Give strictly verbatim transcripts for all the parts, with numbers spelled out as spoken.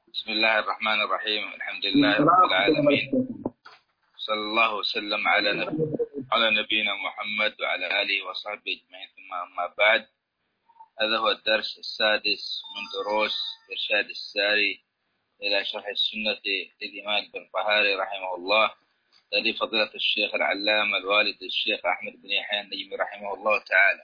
بسم الله الرحمن الرحيم. الحمد لله رب العالمين، صلى الله وسلم على نبي على نبينا محمد وعلى آله وصحبه أجمعين، ثم أما بعد. هذا هو الدرس السادس من دروس إرشاد الساري إلى شرح السنة للإمام البربهاري رحمه الله، الذي فضيلة الشيخ العلامة الوالد الشيخ أحمد بن يحيى النجمي رحمه الله تعالى.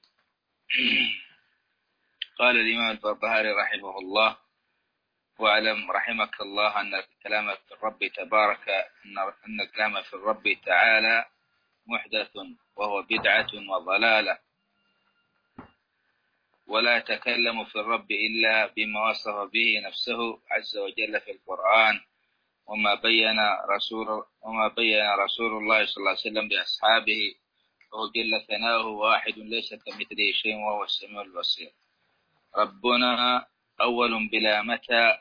قال الإمام البربهاري رحمه الله: واعلم رحمك الله أن الكلام في الرب تبارك أن الكلام في الرب تعالى محدث وهو بدعة وضلالة، ولا يتكلم في الرب إلا بما وصف به نفسه عز وجل في القرآن، وما بين رسول وما بين رسول الله صلى الله عليه وسلم لأصحابه، وهو جل ثناؤه واحد ليس كمثله شيء وهو السميع البصير. ربنا أول بلا متى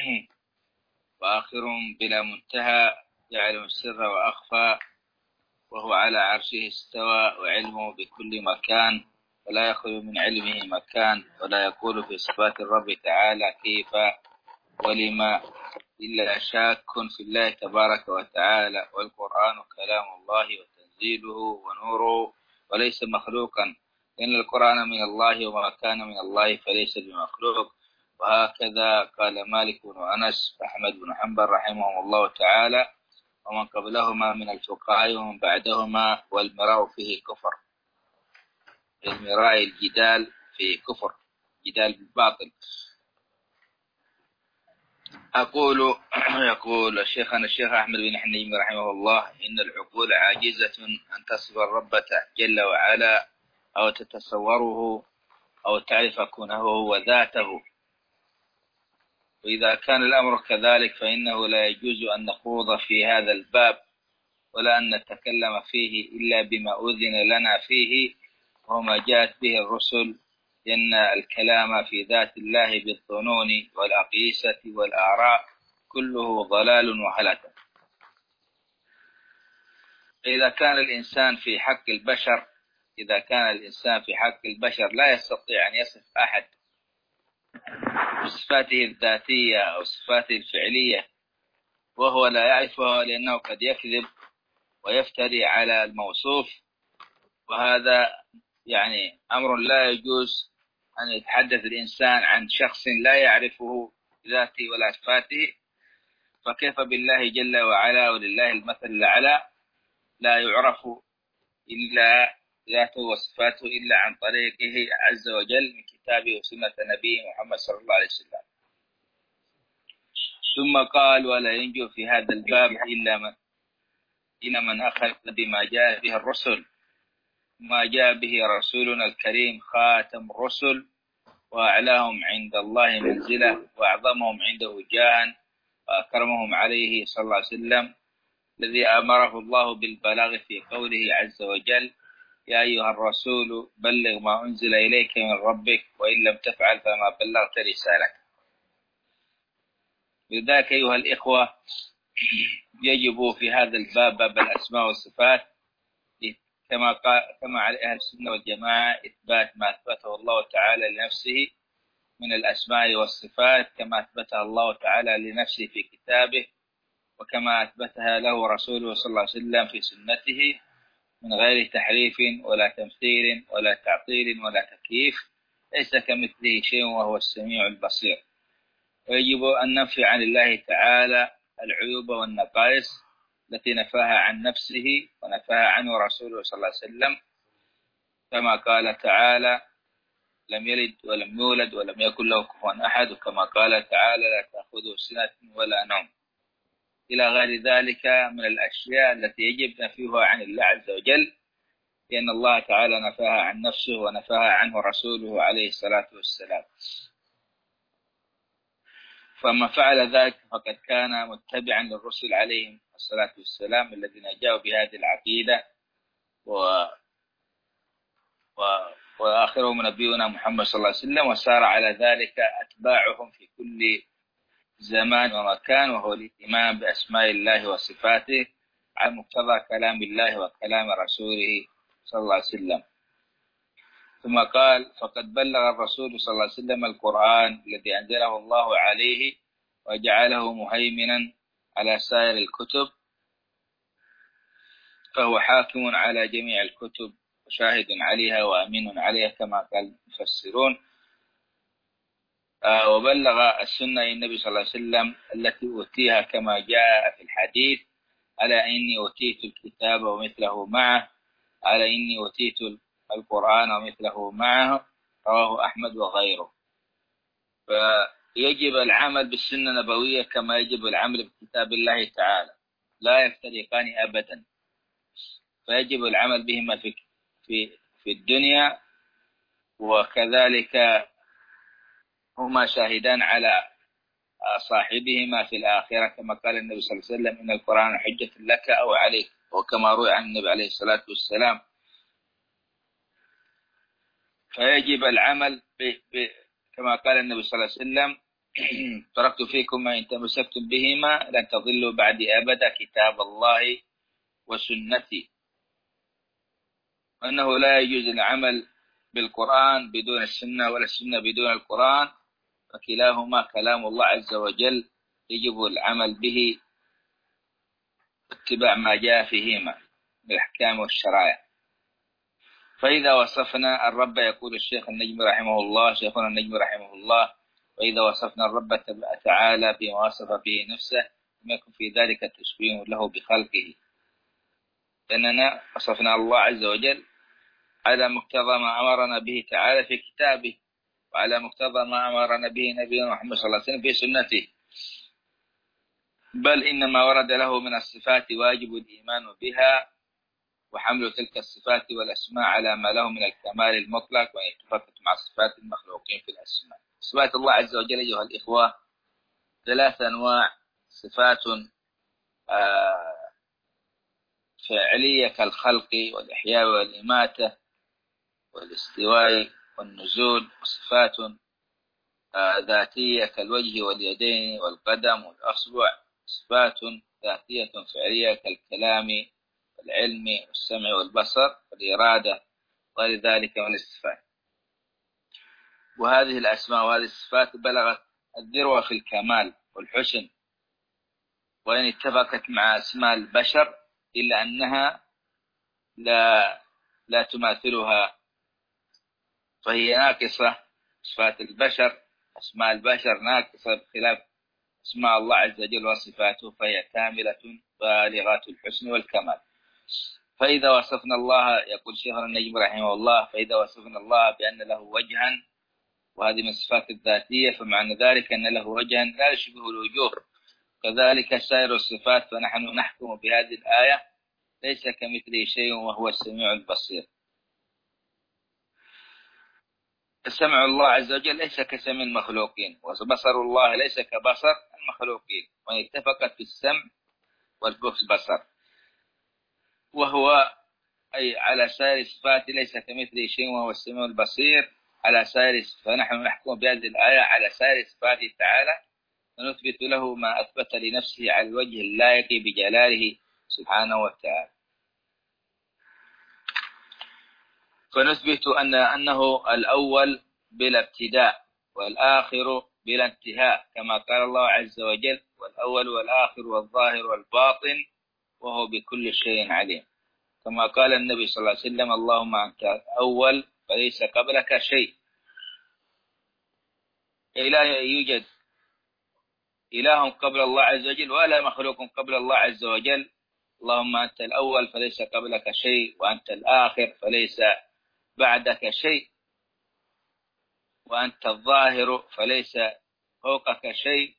وآخر بلا منتهى، يعلم السر وأخفى، وهو على عرشه استوى، وعلمه بكل مكان، ولا يخلو من علمه مكان، ولا يقول في صفات الرب تعالى كيف ولما، إلا شاك في الله تبارك وتعالى. والقرآن كلام الله وتنزيله ونوره، وليس مخلوقا، إن القرآن من الله، وما كان من الله فليس بمخلوق. وهكذا قال مالك بن أنس وأحمد بن حنبل رحمهم الله تعالى، ومن قبلهما من الفقهاء ومن بعدهما. والمراء فيه كفر، المراء الجدال فيه كفر، جدال بالباطل. أقول يقول الشيخنا الشيخ أحمد بن حنيم رحمه الله: إن العقول عاجزة أن تصف الرب جل وعلا، أو تتصوره، أو تعرف كونه وذاته. وإذا كان الأمر كذلك فإنه لا يجوز أن نخوض في هذا الباب، ولا أن نتكلم فيه إلا بما أذن لنا فيه، وما جاءت به الرسل، لأن الكلام في ذات الله بالظنون والأقيسة والآراء كله ضلال وهلكة. إذا كان الإنسان في حق البشر إذا كان الإنسان في حق البشر لا يستطيع أن يصف أحد بصفاته الذاتية أو صفاته الفعلية وهو لا يعرفها، لأنه قد يكذب ويفتري على الموصوف، وهذا يعني أمر لا يجوز أن يتحدث الإنسان عن شخص لا يعرفه ذاته ولا صفاته، فكيف بالله جل وعلا، ولله المثل الأعلى، لا يعرف إلا ذاته وصفاته إلا عن طريقه عز وجل من كتابه وسنة نبيه محمد صلى الله عليه وسلم. ثم قال: ولا ينجو في هذا الباب إلا من إلا من أخذ بما جاء به الرسل، ما جاء به رسولنا الكريم خاتم الرسل، وأعلاهم عند الله منزلة، وأعظمهم عنده جاها، وأكرمهم عليه صلى الله عليه وسلم، الذي أمره الله بالبلاغ في قوله عز وجل: يا أيها الرسول بلغ ما أنزل إليك من ربك، وإن لم تفعل فما بلغت رسالته. لذلك أيها الإخوة، يجب في هذا الباب، باب الأسماء والصفات، كما قال كما على أهل السنة والجماعة، إثبات ما أثبته الله تعالى لنفسه من الأسماء والصفات، كما أثبتها الله تعالى لنفسه في كتابه، وكما أثبتها له رسوله صلى الله عليه وسلم في سنته، من غير تحريف ولا تمثيل ولا تعطيل ولا تكييف، ليس كمثله شيء وهو السميع البصير. ويجب أن ننفي عن الله تعالى العيوب والنقائص التي نفاها عن نفسه ونفاها عنه رسوله صلى الله عليه وسلم، كما قال تعالى: لم يلد ولم يولد ولم يكن له كفوا أحد، وكما قال تعالى: لا تأخذه سنة ولا نوم، إلى غير ذلك من الأشياء التي يجب نفيها عن الله عز وجل، لأن الله تعالى نفاها عن نفسه ونفاها عنه رسوله عليه الصلاة والسلام. فمن فعل ذلك فقد كان متبعا للرسل عليهم الصلاة والسلام، الذين جاءوا بهذه العقيدة، و... و... وآخرهم نبينا محمد صلى الله عليه وسلم، وسار على ذلك أتباعهم في كل زمان ومكان، وهو الاهتمام بأسماء الله وصفاته على مقتضى كلام الله وكلام رسوله صلى الله عليه وسلم. ثم قال: فقد بلغ الرسول صلى الله عليه وسلم القرآن الذي أنزله الله عليه وجعله مهيمنا على سائر الكتب، فهو حاكم على جميع الكتب وشاهد عليها وأمين عليها كما قال المفسرون. آه وبلغ السنة النبي صلى الله عليه وسلم التي أوتيها كما جاء في الحديث: على إني أوتيت الكتاب ومثله معه، على إني أوتيت القرآن ومثله معه، رواه أحمد وغيره. فيجب العمل بالسنة النبوية كما يجب العمل بكتاب الله تعالى، لا يفترقان أبدا، فيجب العمل بهما في في في الدنيا، وكذلك هما شاهدان على صاحبهما في الآخرة، كما قال النبي صلى الله عليه وسلم: إن القرآن حجة لك أو عليك، وكما روي عن النبي عليه الصلاة والسلام. فيجب العمل ب... ب... كما قال النبي صلى الله عليه وسلم: تركت فيكم ما إن تمسكتم بهما لن تضلوا بعد أبدا، كتاب الله وسنتي. وأنه لا يجوز العمل بالقرآن بدون السنة، ولا السنة بدون القرآن، فكلاهما كلام الله عز وجل، يجب العمل به اتباع ما جاء فيهما من الأحكام والشرائع. فإذا وصفنا الرب، يقول الشيخ النجم رحمه الله، شيخنا النجم رحمه الله: وإذا وصفنا الرب تعالى بما وصف به نفسه لم يكن في ذلك تشبيه له بخلقه، لأننا وصفنا الله عز وجل على مقتضى ما أمرنا به تعالى في كتابه، وعلى مقتضى ما أمرنا به نبينا محمد صلى الله عليه وسلم في سنته، بل إنما ورد له من الصفات واجب الإيمان بها وحمل تلك الصفات والأسماء على ما له من الكمال المطلق، وأن يتفقد مع صفات المخلوقين في الأسماء. صفات الله عز وجل أيها الإخوة ثلاث أنواع: صفات فعلية كالخلق والإحياء والإماتة والاستواء والنزول، وصفات ذاتية كالوجه واليدين والقدم والأصبع، صفات ذاتية فعلية كالكلام والعلم والسمع والبصر والإرادة وغير ذلك من الصفات. وهذه الأسماء وهذه الصفات بلغت الذروة في الكمال والحسن، وإن اتفقت مع أسماء البشر إلا أنها لا لا تماثلها، فهي ناقصة. صفات البشر أسماء البشر ناقصة بخلاف أسماء الله عز وجل وصفاته، فهي كاملة بالغة الحسن والكمال. فإذا وصفنا الله، يقول شيخنا النجم رحمه الله: فإذا وصفنا الله بأن له وجها، وهذه من الصفات الذاتية، فمعنى ذلك أن له وجها لا يشبه الوجوه، كذلك سائر الصفات. فنحن نحكم بهذه الآية: ليس كمثله شيء وهو السميع البصير. سمع الله عز وجل ليس كسمع المخلوقين، وبصر الله ليس كبصر المخلوقين، وإن اتفقت في السمع والبصر، وهو أي على سائر الصفات ليس كمثله شيء وهو السميع البصير على سائر. فنحن نحكم بهذه الآية على سائر صفاته تعالى، ونثبت له ما أثبت لنفسه على الوجه اللائق بجلاله سبحانه وتعالى. فنثبت أن أنه الأول بلا ابتداء والآخر بلا انتهاء، كما قال الله عز وجل: والأول والآخر والظاهر والباطن وهو بكل شيء عليم. كما قال النبي صلى الله عليه وسلم: اللهم أنت الأول فليس قبلك شيء. لا يوجد إله قبل الله عز وجل ولا مخلوق قبل الله عز وجل. اللهم أنت الأول فليس قبلك شيء، وأنت الآخر فليس بعدك شيء، وأنت الظاهر فليس فوقك شيء،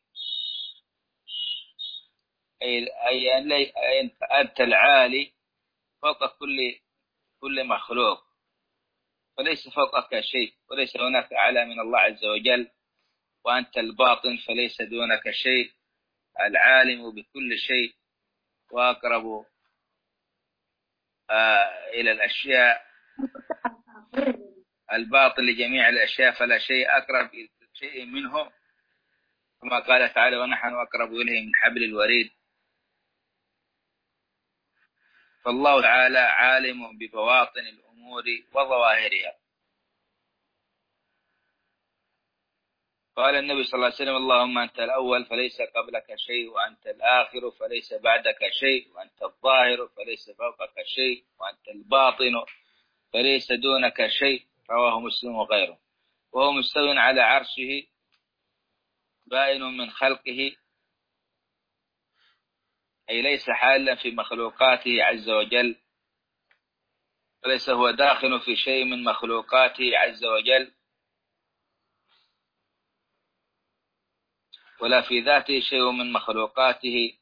أي أنت العالي فوق كل كل مخلوق، فليس فوقك شيء، وليس هناك أعلى من الله عز وجل. وأنت الباطن فليس دونك شيء، العالم بكل شيء وأقرب آه إلى الأشياء، الباطن لجميع الأشياء، فلا شيء أقرب إلى شيء منه، كما قال تعالى: ونحن أقرب إليه من حبل الوريد. فالله تعالى عالم ببواطن الأمور وظواهرها. قال النبي صلى الله عليه وسلم: اللهم أنت الأول فليس قبلك شيء، وأنت الآخر فليس بعدك شيء، وأنت الظاهر فليس فوقك شيء، وأنت الباطن فليس دونك شيء. رواه مسلم وغيره. وهو مستو على عرشه بائن من خلقه، أي ليس حالا في مخلوقاته عز وجل، وليس هو داخل في شيء من مخلوقاته عز وجل، ولا في ذاته شيء من مخلوقاته،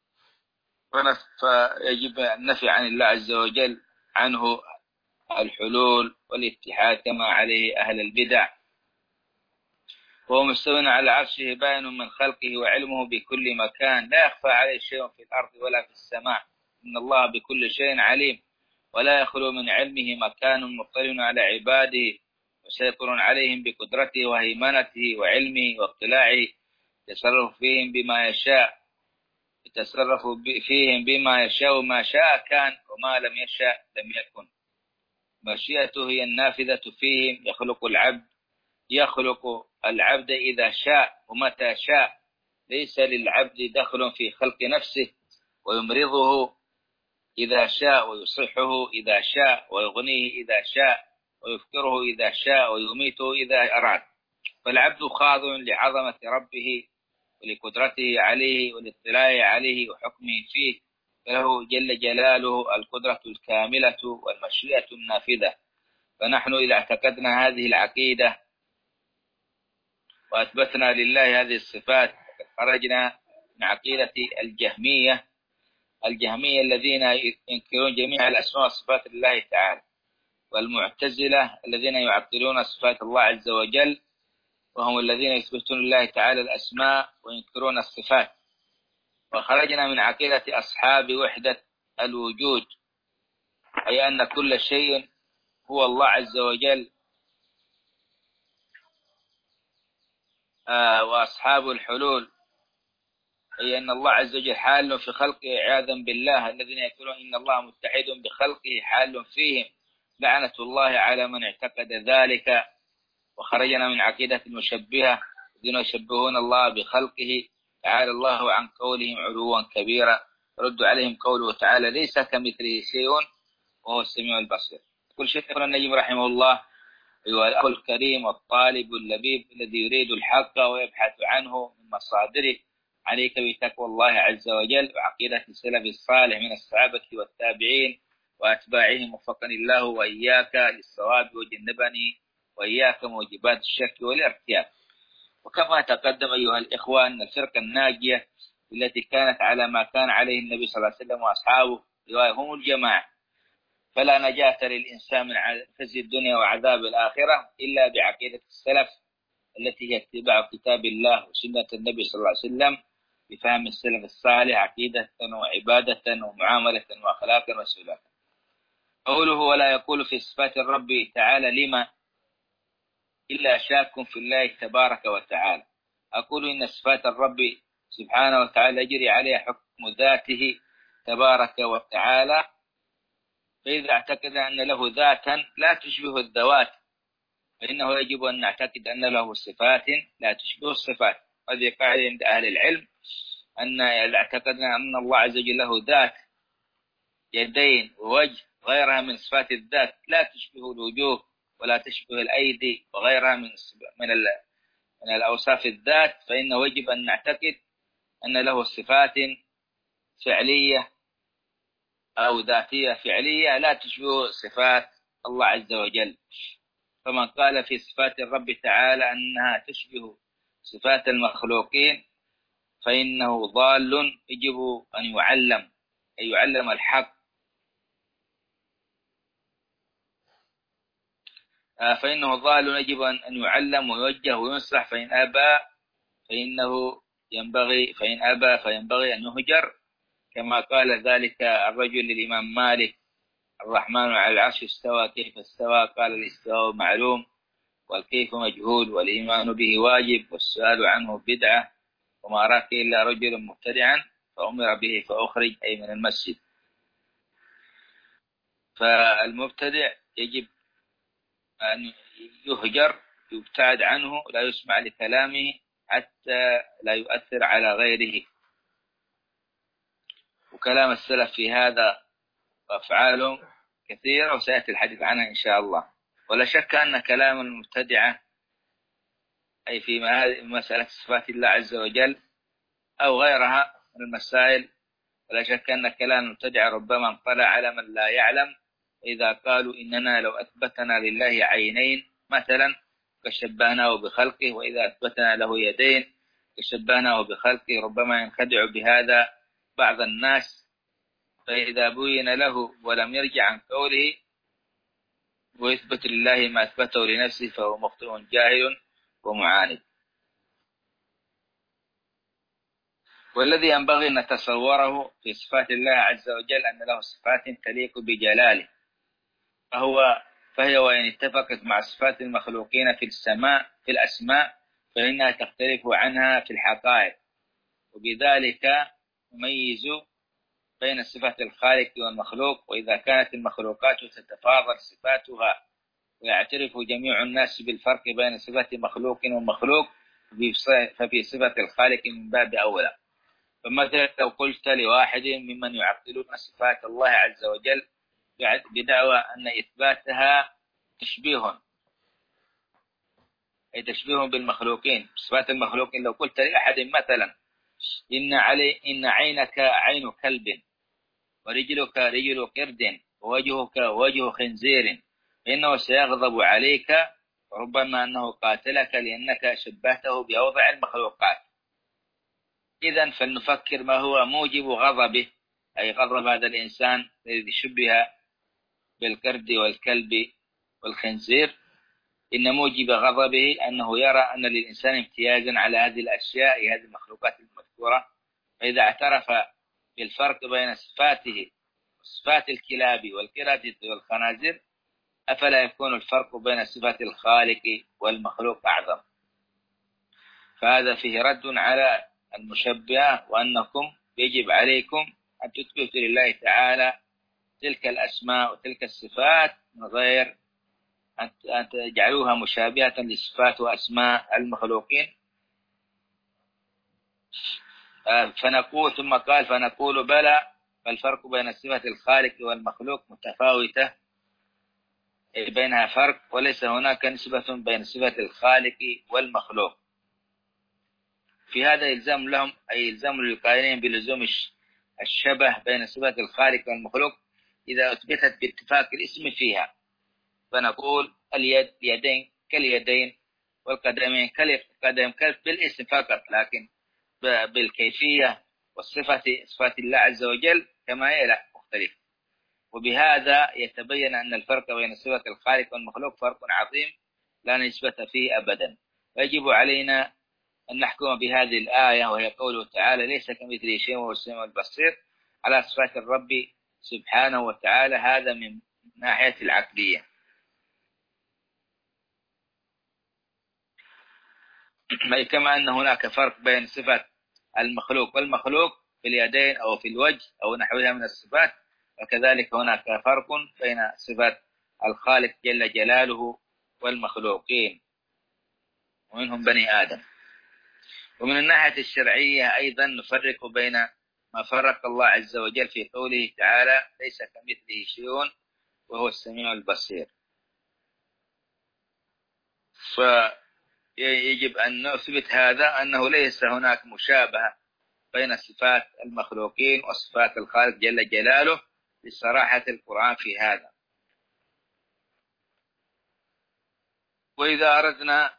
فيجب النفي عن الله عز وجل عنه الحلول والاتحاد كما عليه أهل البدع. وهو مستو على عرشه بائن من خلقه، وعلمه بكل مكان، لا يخفى عليه شيء في الأرض ولا في السماء. إن الله بكل شيء عليم، ولا يخلو من علمه مكان، مطلع على عباده وسيطر عليهم بقدرته وهيمنته وعلمه واطلاعه، يتصرف فيهم بما يشاء يتصرف فيهم بما يشاء، ما شاء كان وما لم يشاء لم يكن. مشيئته هي النافذة فيهم. يخلق العبد يخلق العبد إذا شاء ومتى شاء، ليس للعبد دخل في خلق نفسه، ويمرضه إذا شاء ويصحه إذا شاء، ويغنيه إذا شاء ويفكره إذا شاء، ويميته إذا أراد. فالعبد خاضع لعظمة ربه ولقدرته عليه والاطلاع عليه وحكمه فيه، فله جل جلاله القدرة الكاملة والمشيئة النافذة. فنحن إذا اعتقدنا هذه العقيدة وأثبتنا لله هذه الصفات، خرجنا من عقيدة الجهمية الجهمية الذين ينكرون جميع الأسماء والصفات لله تعالى، والمعتزلة الذين يعطلون صفات الله عز وجل، وهم الذين يثبتون لله تعالى الأسماء وينكرون الصفات. وخرجنا من عقيدة أصحاب وحدة الوجود، أي أن كل شيء هو الله عز وجل. آه وأصحاب الحلول، أي أن الله عز وجل حال في خلقه عياذا بالله. الذين يقولون إن الله متحد بخلقه حال فيهم، لعنة الله على من اعتقد ذلك. وخرجنا من عقيدة المشبهة الذين يشبهون الله بخلقه، تعالى الله عن قولهم علوا كبيرا. رد عليهم قوله تعالى: ليس كمثله شيء وهو السميع البصير. كل شيء يقول النجم رحمه الله: أيها الأخ الكريم والطالب اللبيب الذي يريد الحق ويبحث عنه من مصادره، عليك بتقوى الله عز وجل وعقيدة السلف الصالح من الصحابة والتابعين وأتباعهم، وفقني الله وإياك للصواب وجنبني وإياك موجبات الشك والارتياب. وكما تقدم أيها الإخوان أن الفرقة الناجية التي كانت على ما كان عليه النبي صلى الله عليه وسلم وأصحابه هم الجماعة، فلا نجاة للإنسان من خزي الدنيا وعذاب الآخرة إلا بعقيدة السلف التي هي اتباع كتاب الله وسنة النبي صلى الله عليه وسلم بفهم السلف الصالح عقيدة وعبادة ومعاملة وأخلاقا وسلوكا. قوله: ولا يقول في صفات الرب تعالى لما إلا شاك في الله تبارك وتعالى. أقول إن صفات الرب سبحانه وتعالى يجري عليها حكم ذاته تبارك وتعالى، فإذا اعتقد أن له ذاتا لا تشبه الذوات، فإنه يجب أن نعتقد أن له صفات لا تشبه الصفات. هذه قاعدة عند أهل العلم، أن إذا اعتقدنا أن الله عز وجل له ذات، يدين ووجه، غيرها من صفات الذات لا تشبه الوجوه ولا تشبه الأيدي وغيرها من من من الأوصاف الذات، فإنه يجب أن نعتقد أن له صفات فعلية أو ذاتية فعلية لا تشبه صفات الله عز وجل. فمن قال في صفات الرب تعالى أنها تشبه صفات المخلوقين فإنه ضال، يجب أن يعلم أن يعلم الحق، فإنه ضال يجب أن يعلم ويوجه وينصح، فإن أبى فإنه ينبغي فإن أبى فينبغي أن يهجر، كما قال ذلك الرجل للإمام مالك: الرحمن على العرش استوى، كيف استوى؟ قال: الاستواء معلوم والكيف مجهول، والإيمان به واجب، والسؤال عنه بدعة، وما أراك إلا رجل مبتدعا فأمر به فأخرج، أي من المسجد. فالمبتدع يجب أن يهجر يبتعد عنه، لا يسمع لكلامه حتى لا يؤثر على غيره. وكلام السلف في هذا وأفعالهم كثيرة وسيأتي الحديث عنها إن شاء الله. ولا شك أن كلام المبتدعة أي في مسألة صفات الله عز وجل أو غيرها من المسائل، ولا شك أن كلام المبتدعة ربما انطلع على من لا يعلم، إذا قالوا إننا لو أثبتنا لله عينين مثلا كشبهناه بخلقه، وإذا أثبتنا له يدين كشبهناه بخلقه، ربما ينخدع بهذا بعض الناس، فإذا بين له ولم يرجع عن قوله ويثبت لله ما أثبته لنفسه فهو مخطئ جاهل ومعاند. والذي ينبغي أن نتصوره في صفات الله عز وجل أن له صفات تليق بجلاله، فهو فهي وإن اتفقت مع صفات المخلوقين في السماء في الأسماء فإنها تختلف عنها في الحقائق، وبذلك نميز بين صفة الخالق والمخلوق. وإذا كانت المخلوقات تتفاضل صفاتها ويعترف جميع الناس بالفرق بين صفة مخلوق ومخلوق، ففي صفة الخالق من باب أولى. فمثلا لو قلت لواحد ممن يعطلون صفات الله عز وجل بدعوى أن إثباتها تشبيه أي تشبيه بالمخلوقين صفات المخلوقين، لو قلت لأحد مثلا إن علي إن عينك عين كلب ورجلك رجل قرد ووجهك وجه خنزير فإنه سيغضب عليك، ربما أنه قاتلك لأنك شبهته بأوضع المخلوقات. إذن فلنفكر ما هو موجب غضبه، أي غضب هذا الإنسان الذي شبه بالقرد والكلب والخنزير. إن موجب غضبه أنه يرى أن للإنسان امتيازا على هذه الأشياء هذه المخلوقات المذكورة، فإذا اعترف بالفرق بين صفاته وصفات الكلاب والقردة والخنازير أفلا يكون الفرق بين صفات الخالق والمخلوق أعظم؟ فهذا فيه رد على المشبهة، وأنكم يجب عليكم أن تثبتوا لله تعالى تلك الأسماء وتلك الصفات من غير أن تجعلوها مشابهة لصفات وأسماء المخلوقين. فنقول ثم قال فنقول بلى، فالفرق بين صفة الخالق والمخلوق متفاوتة، بينها فرق وليس هناك نسبة بين صفة الخالق والمخلوق. في هذا إلزام لهم أي إلزام للقائلين بلزوم الشبه بين صفة الخالق والمخلوق إذا أثبتت باتفاق الاسم فيها. فنقول اليد يدين كاليدين والقدمين كالقدم بالاسم فقط، لكن بالكيفية والصفة صفات الله عز وجل كما هي لا مختلف. وبهذا يتبين أن الفرق بين صفة الخالق والمخلوق فرق عظيم لا نسبة فيه أبدا. ويجب علينا أن نحكم بهذه الآية وهي قوله تعالى ليس كمثله شيء وهو السميع البصير على صفات الرب سبحانه وتعالى، هذا من ناحية العقلية. كما أن هناك فرق بين صفة المخلوق والمخلوق في اليدين أو في الوجه أو نحوها من الصفات، وكذلك هناك فرق بين صفة الخالق جل جلاله والمخلوقين ومنهم بني آدم. ومن الناحية الشرعية أيضا نفرق بين ما فرق الله عز وجل في قوله تعالى ليس كمثله شيء وهو السميع البصير، فيجب أن نثبت هذا أنه ليس هناك مشابهة بين صفات المخلوقين وصفات الخالق جل جلاله لصراحة القرآن في هذا. وإذا أردنا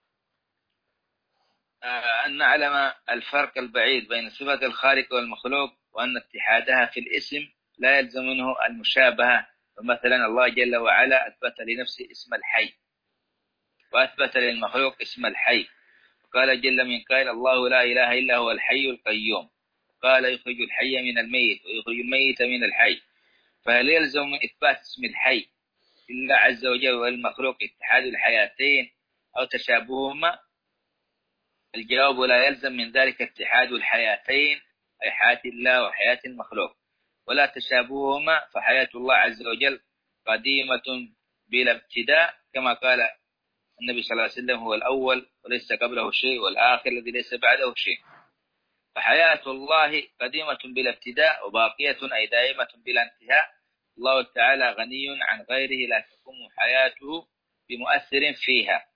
أن نعلم الفرق البعيد بين صفة الخالق والمخلوق وأن اتحادها في الاسم لا يلزم منه المشابهة، فمثلا الله جل وعلا أثبت لنفسه اسم الحي وأثبت للمخلوق اسم الحي، قال جل من قائل الله لا إله إلا هو الحي القيوم، قال يخرج الحي من الميت ويخرج الميت من الحي. فهل يلزم من إثبات اسم الحي لله عز وجل والمخلوق اتحاد الحياتين أو تشابههما؟ الجواب لا يلزم من ذلك اتحاد الحياتين أي حياة الله وحياة المخلوق، ولا تشابههما، فحياة الله عز وجل قديمة بلا ابتداء كما قال النبي صلى الله عليه وسلم هو الأول وليس قبله شيء، والآخر الذي ليس بعده شيء. فحياة الله قديمة بلا ابتداء وباقية أي دائمة بلا انتهاء. الله تعالى غني عن غيره، لا تقوم حياته بمؤثر فيها.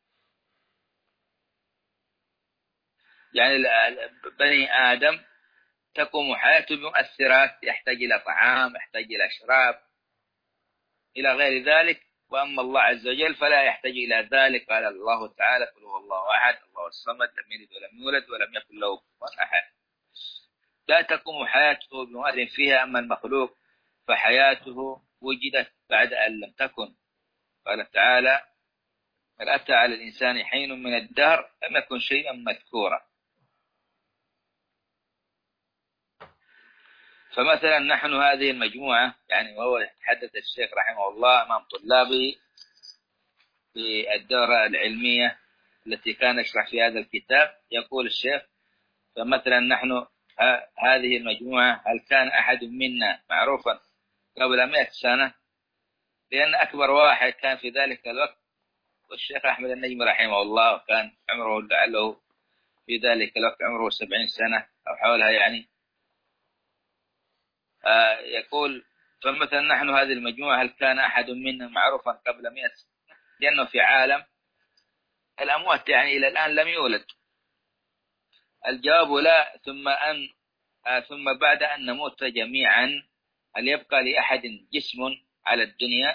يعني بني آدم تقوم حياته بمؤثرات، يحتاج إلى طعام، يحتاج إلى شراب، إلى غير ذلك. وأما الله عز وجل فلا يحتاج إلى ذلك. قال الله تعالى: قل هو الله أحد الله الصمد لم يلد ولم يولد ولم يكن له كفوا أحد. لا تقوم حياته بمؤثر فيها. أما المخلوق فحياته وجدت بعد أن لم تكن. قال تعالى: هل أتى على الإنسان حين من الدهر لم يكن شيئا مذكورا. فمثلا نحن هذه المجموعة، يعني وهو يتحدث الشيخ رحمه الله أمام طلابه في الدورة العلمية التي كان يشرح في هذا الكتاب، يقول الشيخ: فمثلا نحن هذه المجموعة هل كان أحد منا معروفا قبل مئة سنة؟ لأن أكبر واحد كان في ذلك الوقت والشيخ أحمد النجم رحمه الله، كان عمره لعله في ذلك الوقت عمره سبعين سنة أو حولها يعني. آه يقول: فمثلا نحن هذه المجموعة هل كان أحد منا معروفا قبل مئة سنة؟ لأنه في عالم الأموات يعني إلى الآن لم يولد. الجواب لا. ثم أن آه ثم بعد أن نموت جميعا هل يبقى لأحد جسم على الدنيا؟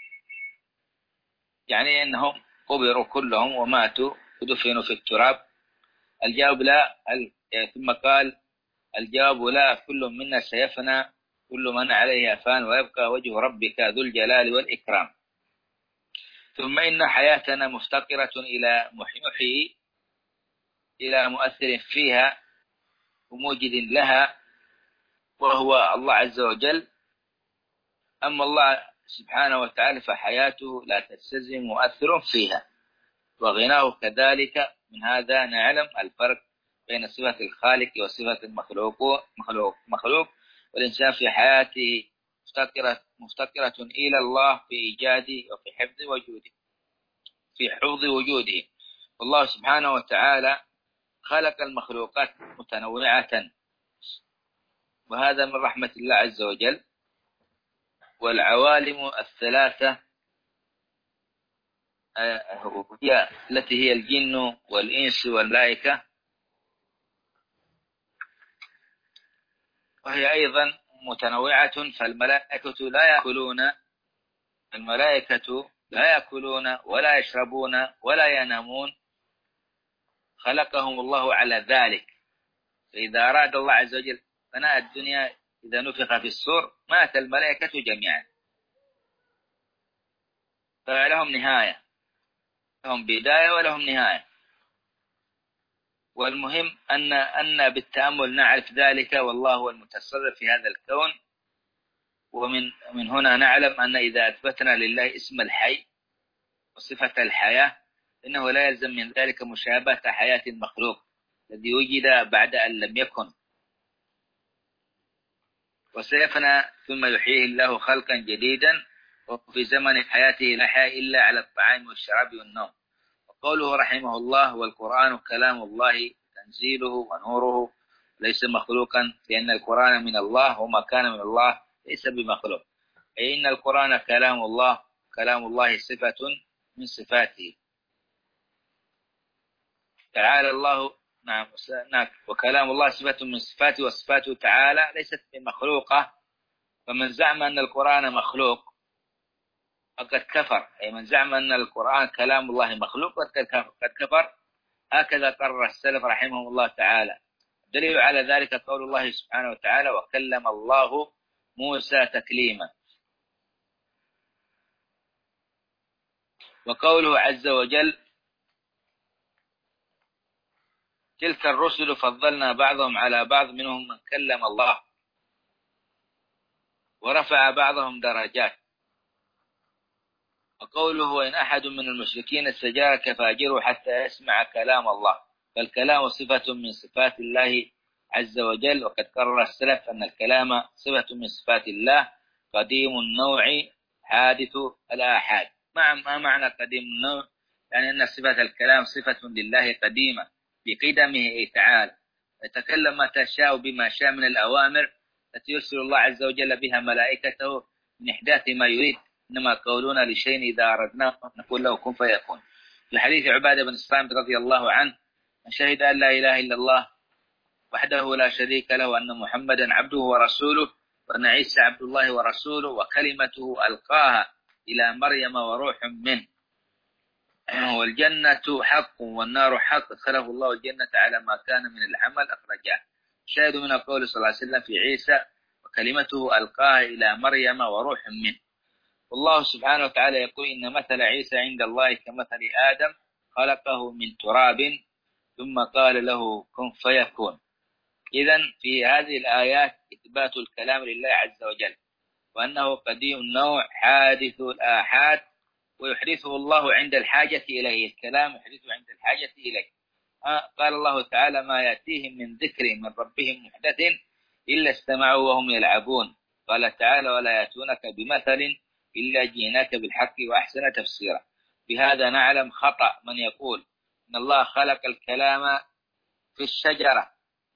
يعني أنهم قبروا كلهم وماتوا ودفنوا في التراب. الجواب لا. ثم قال: الجواب لا، كل منا سيفنى، كل من عليها فان، ويبقى وجه ربك ذو الجلال والإكرام. ثم إن حياتنا مفتقرة إلى محيي، إلى مؤثر فيها وموجد لها، وهو الله عز وجل. أما الله سبحانه وتعالى فحياته لا تستلزم مؤثر فيها، وغناه كذلك. من هذا نعلم الفرق بين صفة الخالق وصفة المخلوق. مخلوق مخلوق والإنسان في حياته مفتقرة مفتقرة إلى الله في إيجاده وفي حفظ وجوده في حفظ وجوده. والله سبحانه وتعالى خلق المخلوقات متنوعة، وهذا من رحمة الله عز وجل. والعوالم الثلاثة هي التي هي الجن والإنس والملائكة، وهي أيضا متنوعة. فالملائكة لا يأكلون الملائكة لا يأكلون ولا يشربون ولا ينامون، خلقهم الله على ذلك. فإذا أراد الله عز وجل فناء الدنيا إذا نفخ في الصور مات الملائكة جميعا، فلهم نهاية، لهم بداية ولهم نهاية. والمهم أن أن بالتأمل نعرف ذلك، والله هو المتصرف في هذا الكون. ومن من هنا نعلم أن إذا أثبتنا لله اسم الحي وصفة الحياة إنه لا يلزم من ذلك مشابهة حياة المخلوق الذي وجد بعد أن لم يكن، وسيفنى ثم يحييه الله خلقا جديدا، وفي زمن حياته لا حياة إلا على الطعام والشراب والنوم. وقوله رحمه الله: والقرآن كلام الله تنزيله ونوره ليس مخلوقا، لأن القرآن من الله وما كان من الله ليس بمخلوق. أي إن القرآن كلام الله، كلام الله صفة من صفاته تعالى الله. نعم. وكلام الله صفة من صفاته، وصفاته تعالى ليست بمخلوقة. فمن زعم أن القرآن مخلوق فقد كفر. أي من زعم أن القرآن كلام الله مخلوق قد كفر. هكذا قرر السلف رحمهم الله تعالى. دليل على ذلك قول الله سبحانه وتعالى: وكلم الله موسى تكليما. وقوله عز وجل: تلك الرسل فضلنا بعضهم على بعض منهم من كلم الله ورفع بعضهم درجات. وقوله: وإن أحد من المشركين استجارك فأجره حتى يسمع كلام الله. فالكلام صفة من صفات الله عز وجل. وقد قرر السلف أن الكلام صفة من صفات الله قديم النوع حادث الآحاد. ما معنى قديم النوع؟ يعني أن صفة الكلام صفة لله قديمة بقدمه تعالى، يتكلم متى شاء بما شاء من الأوامر التي يرسل الله عز وجل بها ملائكته من إحداث ما يريد. إنما قولنا لشيء إذا أردناه نقول له كن فيكون. في حديث عبادة بن الصامت رضي الله عنه: من شهد أن لا إله إلا الله وحده لا شريك له وأن محمدا عبده ورسوله وأن عيسى عبد الله ورسوله وكلمته ألقاها إلى مريم وروح منه، والجنة حق والنار حق، ادخله الله الجنة على ما كان من العمل أخرجاه. شاهد من قول صلى الله عليه وسلم في عيسى: وكلمته ألقاها إلى مريم وروح منه. والله سبحانه وتعالى يقول: إن مثل عيسى عند الله كمثل آدم خلقه من تراب ثم قال له كن فيكون. إذن في هذه الآيات إثبات الكلام لله عز وجل، وأنه قديم النوع حادث الآحاد ويحدثه الله عند الحاجة إليه. الكلام يحدثه عند الحاجة إليه. قال الله تعالى: ما يأتيهم من ذكر من ربهم محدث إلا استمعوا وهم يلعبون. قال تعالى: ولا يأتونك بمثل إلا جئناك بالحق وأحسن تفسيرا. بهذا نعلم خطأ من يقول إن الله خلق الكلام في الشجرة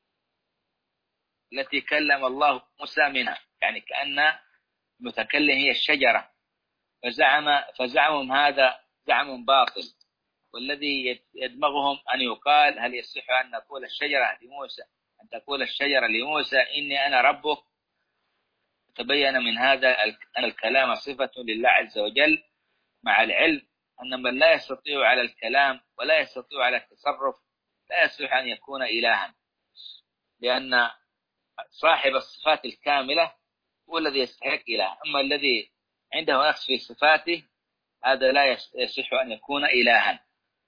التي كلم الله موسى منها، يعني كأن المتكلم هي الشجرة، فزعم فزعمهم هذا زعم باطل. والذي يدمغهم أن يقال: هل يصح أن نقول الشجرة لموسى أن تقول الشجرة لموسى إني أنا ربك؟ تبين من هذا أن الكلام صفة لله عز وجل، مع العلم أن من لا يستطيع على الكلام ولا يستطيع على التصرف لا يصح أن يكون إلها، لأن صاحب الصفات الكاملة هو الذي يستحق إله. أما الذي عنده نقص في صفاته هذا لا يصح أن يكون إلها.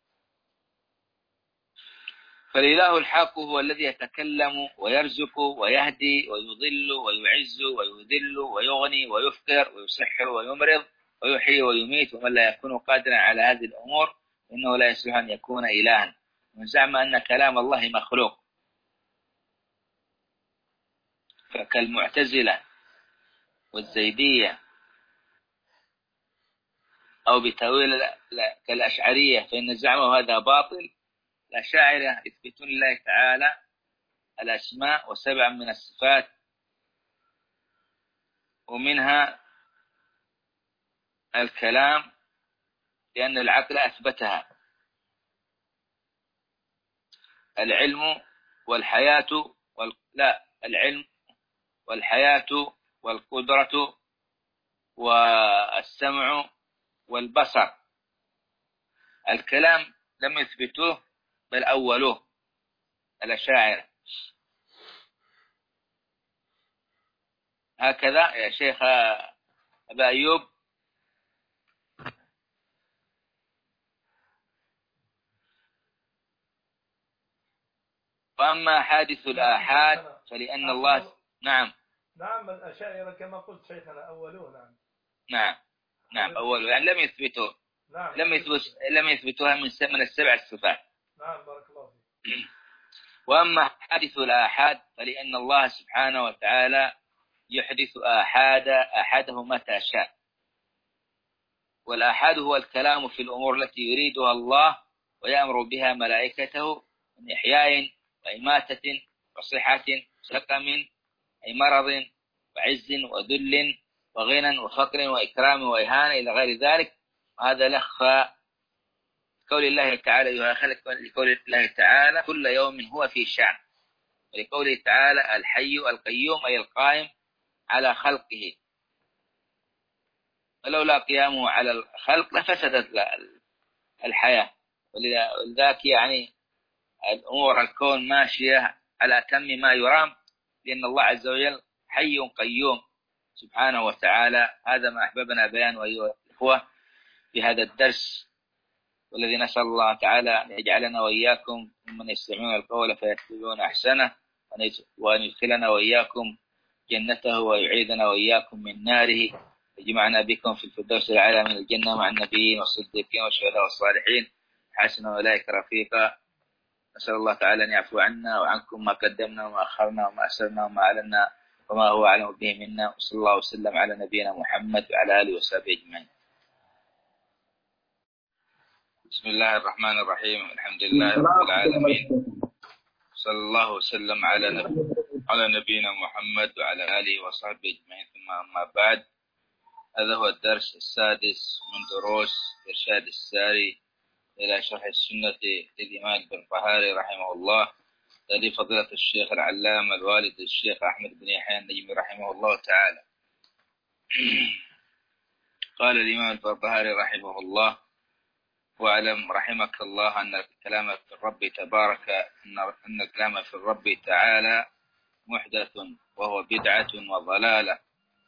فالإله الحق هو الذي يتكلم ويرزق ويهدي ويضل ويعز ويذل ويغني ويفقر ويسحر ويمرض ويحيي ويميت، ومن لا يكون قادرا على هذه الأمور إنه لا يصح أن يكون إلها. من زعم أن كلام الله مخلوق كالمعتزلة والزيدية، أو بتأويل كالأشعرية، فإن زعمه هذا باطل. الأشاعرة يثبتون لله تعالى الأسماء وسبعا من الصفات، ومنها الكلام لأن العقل أثبتها، العلم والحياة وال... لا العلم والحياة والقدرة والسمع والبصر. الكلام لم يثبتوه بل أولوه الأشاعرة. هكذا يا شيخ أبا أيوب. وأما حادث الآحاد فلأن الله نعم نعم الأشاعرة كما قلت شيخنا أولوه. نعم نعم نعم أولوه، يعني لم يثبتوه. نعم لم يثبت لم يثبتوها من من السبع الصفات. نعم بارك الله فيك. وأما حادث الآحاد فلأن الله سبحانه وتعالى يحدث آحاد أحده متى شاء. والآحاد هو الكلام في الأمور التي يريدها الله ويأمر بها ملائكته من إحياء وإماتة وصحة سقم أي مرض وعز وذل وغنى وفقر وإكرام وإهانة إلى غير ذلك. وهذا لخفى قول الله تعالى: لقول الله تعالى: كل يوم هو في شأن. ولقوله تعالى: الحي القيوم أي القائم على خلقه. ولولا قيامه على الخلق لفسدت الحياة. ولذلك يعني الأمور الكون ماشية على أتم ما يرام، لأن الله عز وجل حي قيوم سبحانه وتعالى. هذا ما أحببنا بيان أيها الأخوة في هذا الدرس، والذي نسأل الله تعالى أن يجعلنا وإياكم ممن يستمعون القول فيتبعون أحسنه، وأن يدخلنا وإياكم جنته ويعيذنا وإياكم من ناره، يجمعنا بكم في الفردوس الأعلى من الجنة مع النبيين والصديقين والشهداء والصالحين حسن أولئك رفيقا. نسأل الله تعالى أن يعفو عنا وعنكم ما قدمنا وما أخرنا وما أسرنا وما أعلنا وما هو أعلم به منا. وصلى الله وسلم على نبينا محمد وعلى آله وصحبه أجمعين. بسم الله الرحمن الرحيم. الحمد لله رب العالمين، صلى الله وسلم على نبي على نبينا محمد وعلى آله وصحبه أجمعين، ثم أما بعد. هذا هو الدرس السادس من دروس إرشاد الساري إلى شرح السنة للإمام البربهاري رحمه الله، تأليف فضيلة الشيخ العلامة الوالد الشيخ أحمد بن يحيى النجمي رحمه الله تعالى. قال الإمام البربهاري رحمه الله: واعلم رحمك الله أن الكلام في الرب تبارك أن الكلام في الرب تعالى محدث وهو بدعة وضلالة،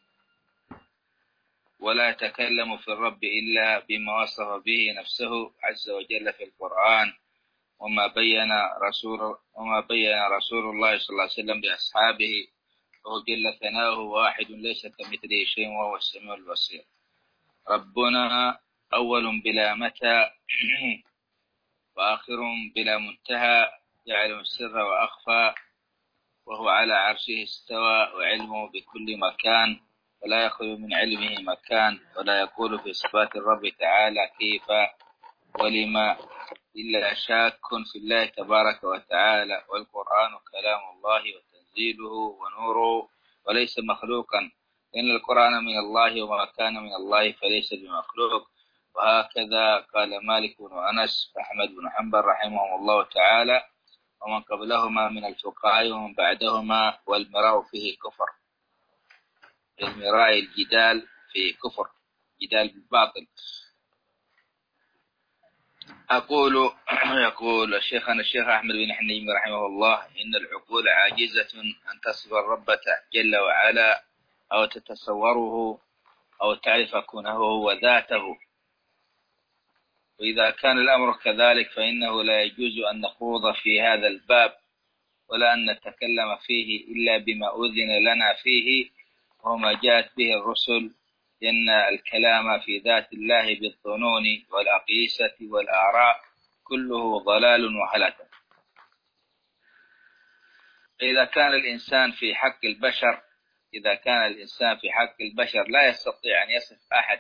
ولا يتكلم في الرب إلا بما وصف به نفسه عز وجل في القرآن، وما بين رسول وما بين رسول الله صلى الله عليه وسلم لأصحابه، وهو جل ثناؤه واحد ليس كمثله شيء وهو السميع البصير. ربنا أول بلا متى وآخر بلا منتهى، يعلم السر وأخفى، وهو على عرشه استوى، وعلمه بكل مكان، ولا يخلو من علمه مكان، ولا يقول في صفات الرب تعالى كيف ولما إلا شاك في الله تبارك وتعالى. والقرآن كلام الله وتنزيله ونوره وليس مخلوقا، لأن القرآن من الله وما كان من الله فليس بمخلوق. وهكذا قال مالك بن أنس وأحمد بن حنبل رحمهم الله تعالى، ومن قبلهما من الفقهاء ومن بعدهما. والمراء فيه كفر، المراء الجدال فيه كفر، جدال بالباطل. أقول يقول الشيخنا الشيخ أحمد بن حنيم رحمه الله: إن العقول عاجزة أن تصف الرب جل وعلا أو تتصوره أو تعرف كونه وذاته، وإذا كان الأمر كذلك فإنه لا يجوز أن نخوض في هذا الباب، ولا أن نتكلم فيه إلا بما أذن لنا فيه، وهو ما جاءت به الرسل، لأن الكلام في ذات الله بالظنون والأقيسة والآراء كله ضلال وهلكة. إذا كان الإنسان في حق البشر إذا كان الإنسان في حق البشر لا يستطيع أن يصف أحد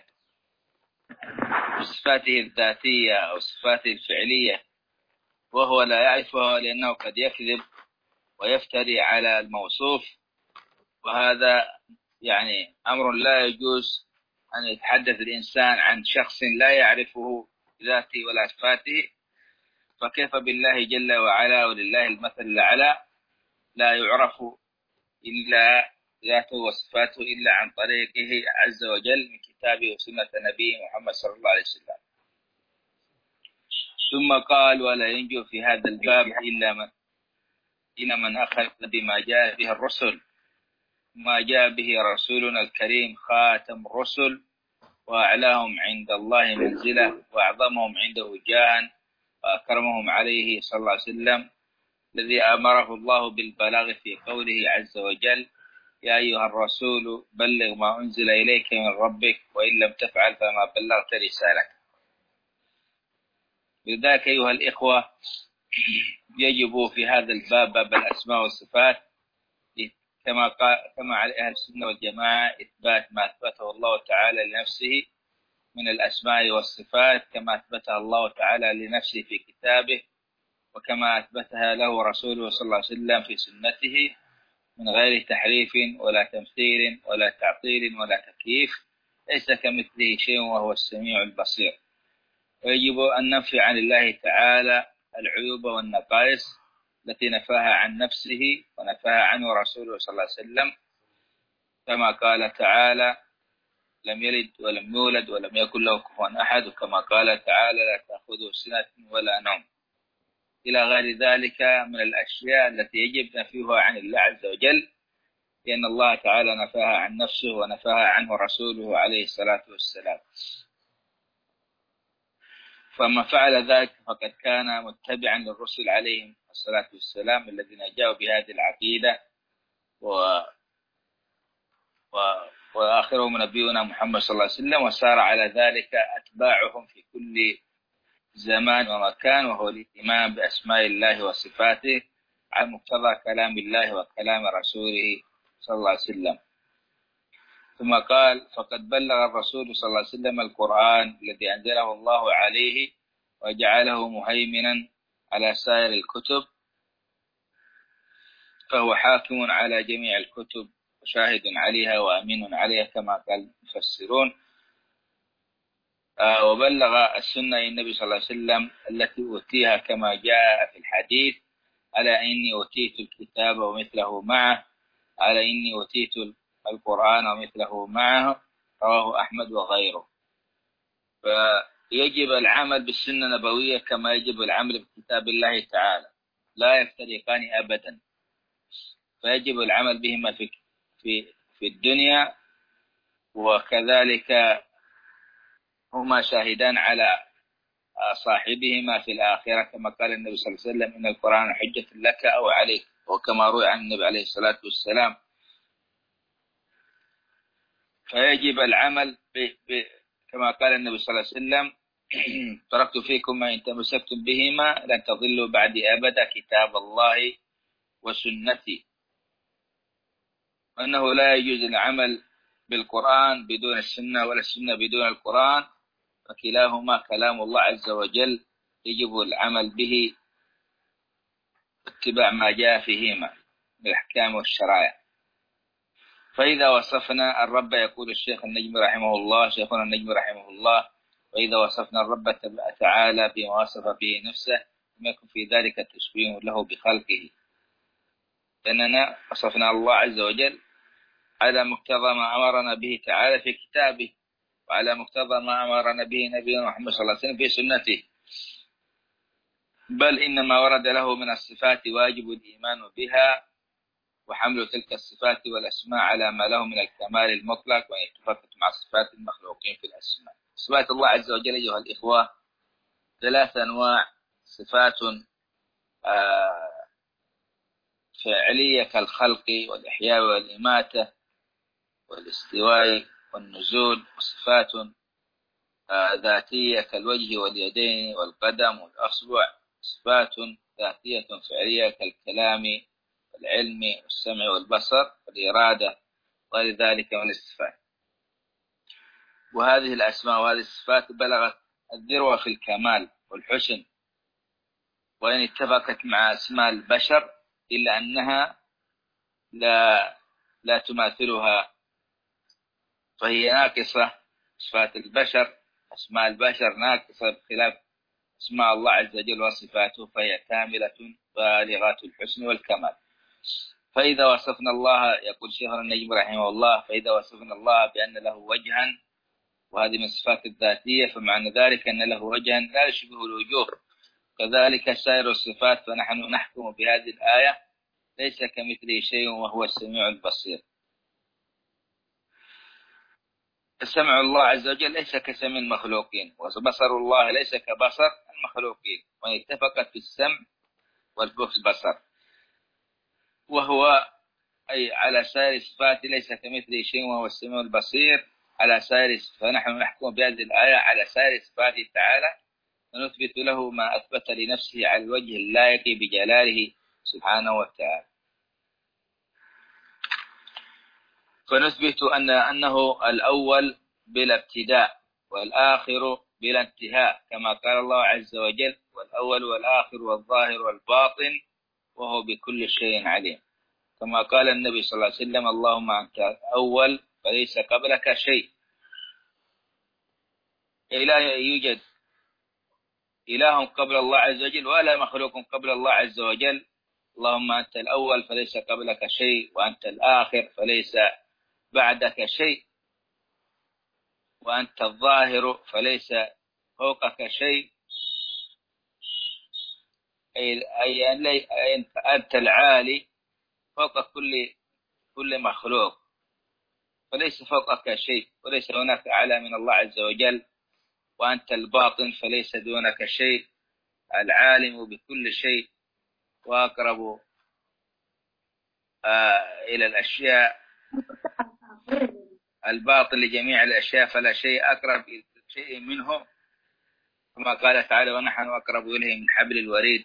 بصفاته الذاتية أو صفاته الفعلية وهو لا يعرفها، لأنه قد يكذب ويفتري على الموصوف، وهذا يعني أمر لا يجوز أن يتحدث الإنسان عن شخص لا يعرفه ذاته ولا صفاته، فكيف بالله جل وعلا ولله المثل الأعلى لا يعرف إلا ذاته وصفاته إلا عن طريقه عز وجل من كتابه وسنة نبيه محمد صلى الله عليه وسلم. ثم قال: ولا ينجو في هذا الباب إلا من إلا من أخذ بما جاء به الرسل، ما جاء به رسولنا الكريم خاتم الرسل، وأعلاهم عند الله منزلة، وأعظمهم عنده جاها، وأكرمهم عليه صلى الله عليه وسلم، الذي أمره الله بالبلاغ في قوله عز وجل: يا أيها الرسول بلغ ما أنزل إليك من ربك، وإن لم تفعل فما بلغت رسالته. لذلك أيها الإخوة، يجب في هذا الباب، باب الأسماء والصفات، كما قال كما على أهل السنة والجماعة، إثبات ما أثبته الله تعالى لنفسه من الأسماء والصفات، كما أثبتها الله تعالى لنفسه في كتابه، وكما أثبتها له رسوله صلى الله عليه وسلم في سنته، من غير تحريف ولا تمثيل ولا تعطيل ولا تكييف، ليس كمثله شيء وهو السميع البصير. ويجب أن ننفي عن الله تعالى العيوب والنقائص التي نفاها عن نفسه ونفاها عنه رسوله صلى الله عليه وسلم، كما قال تعالى: لم يلد ولم يولد ولم يكن له كفوا أحد، وكما قال تعالى: لا تأخذه سنة ولا نوم، إلى غير ذلك من الأشياء التي يجب نفيها عن الله عز وجل، لأن الله تعالى نفاها عن نفسه ونفاها عنه رسوله عليه الصلاة والسلام. فمن فعل ذلك فقد كان متبعا للرسل عليهم الصلاة والسلام الذين جاءوا بهذه العقيدة، و... و... وآخرهم نبينا محمد صلى الله عليه وسلم، وسار على ذلك أتباعهم في كل زمان ومكان، وهو الإيمان بأسماء الله وصفاته على مقتضى كلام الله وكلام رسوله صلى الله عليه وسلم. ثم قال: فقد بلغ الرسول صلى الله عليه وسلم القرآن الذي أنزله الله عليه وجعله مهيمنا على سائر الكتب، فهو حاكم على جميع الكتب وشاهد عليها وأمين عليها كما قال المفسرون. آه وبلغ السنة النبي صلى الله عليه وسلم التي أوتيها كما جاء في الحديث: ألا إني أوتيت الكتاب ومثله معه، ألا إني أوتيت القرآن ومثله معه، رواه أحمد وغيره. فيجب العمل بالسنة النبوية كما يجب العمل بكتاب الله تعالى، لا يفترقان أبدا، فيجب العمل بهما في في في الدنيا، وكذلك هما شاهدان على صاحبهما في الآخرة، كما قال النبي صلى الله عليه وسلم: إن القرآن حجة لك أو عليك، وكما روي عن النبي عليه الصلاة والسلام. فيجب العمل ب... ب... كما قال النبي صلى الله عليه وسلم: تركت فيكم ما إن تمسكتم بهما لن تضلوا بعد أبدا، كتاب الله وسنتي. وأنه لا يجوز العمل بالقرآن بدون السنة، ولا السنة بدون القرآن، فكلاهما كلام الله عز وجل، يجب العمل به واتباع ما جاء فيهما من الأحكام والشرائع. فإذا وصفنا الرب، يقول الشيخ النجم رحمه الله، شيخنا النجم رحمه الله: وإذا وصفنا الرب تعالى بما وصف به نفسه لم يكن في ذلك تشبيه له بخلقه، لأننا وصفنا الله عز وجل على مقتضى ما أمرنا به تعالى في كتابه، وعلى مقتضى ما أمرنا به نبينا محمد صلى الله عليه وسلم في سنته. بل إنما ورد له من الصفات واجب الإيمان بها، وحمل تلك الصفات والأسماء على ما له من الكمال المطلق، وأن يتفقد مع صفات المخلوقين في الأسماء. صفات الله عز وجل أيها الإخوة ثلاث أنواع: صفات فعلية كالخلق والإحياء والإماتة والاستواء والنزول، وصفات ذاتية كالوجه واليدين والقدم والأصبع، صفات ذاتية فعلية كالكلام والعلم والسمع والبصر والإرادة وغير ذلك من الصفات. وهذه الأسماء وهذه الصفات بلغت الذروة في الكمال والحسن، وإن اتفقت مع أسماء البشر إلا أنها لا لا تماثلها، فهي ناقصة. صفات البشر أسماء البشر ناقصة بخلاف أسماء الله عز وجل وصفاته، فهي كاملة بالغة الحسن والكمال. فإذا وصفنا الله، يقول شيخنا النجم رحمه الله: فإذا وصفنا الله بأن له وجها، وهذه من الصفات الذاتية، فمعنى ذلك أن له وجها لا يشبه الوجوه، كذلك سائر الصفات. فنحن نحكم بهذه الآية: ليس كمثله شيء وهو السميع البصير. سمع الله عز وجل ليس كسمع المخلوقين، وبصر الله ليس كبصر المخلوقين، وإن اتفقت في السمع والبصر البصر، وهو أي على سائر الصفات ليس كمثله شيء وهو السميع البصير على سائر. فنحن نحكم بهذه الآية على سائر صفاته تعالى، ونثبت له ما أثبت لنفسه على الوجه اللائق بجلاله سبحانه وتعالى. فنثبت أن أنه الأول بلا ابتداء، والآخر بلا انتهاء، كما قال الله عز وجل: والأول والآخر والظاهر والباطن وهو بكل شيء عليم. كما قال النبي صلى الله عليه وسلم: اللهم أنت الأول فليس قبلك شيء. لا يوجد إله قبل الله عز وجل ولا مخلوق قبل الله عز وجل. اللهم أنت الأول فليس قبلك شيء، وأنت الآخر فليس بعدك شيء، وأنت الظاهر فليس فوقك شيء، أي أنت العالي فوق كل كل مخلوق، فليس فوقك شيء، وليس هناك أعلى من الله عز وجل. وأنت الباطن فليس دونك شيء، العالم بكل شيء وأقرب آه إلى الأشياء، الباطن لجميع الأشياء، فلا شيء أقرب إلى شيء منه، كما قال تعالى: ونحن أقرب إليه من حبل الوريد.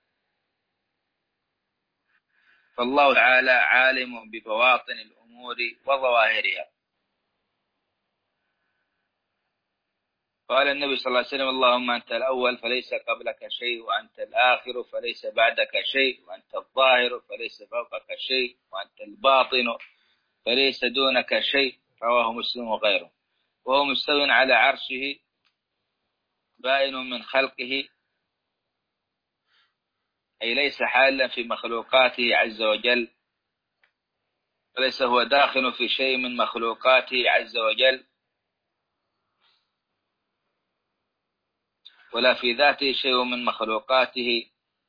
فالله تعالى عالم ببواطن الأمور وظواهرها. قال النبي صلى الله عليه وسلم: اللهم أنت الأول فليس قبلك شيء، وأنت الآخر فليس بعدك شيء، وأنت الظاهر فليس فوقك شيء، وأنت الباطن فليس دونك شيء. رواه مسلم وغيره. وهو مستو على عرشه بائن من خلقه، أي ليس حالا في مخلوقاته عز وجل، وليس هو داخل في شيء من مخلوقاته عز وجل، ولا في ذاته شيء من مخلوقاته،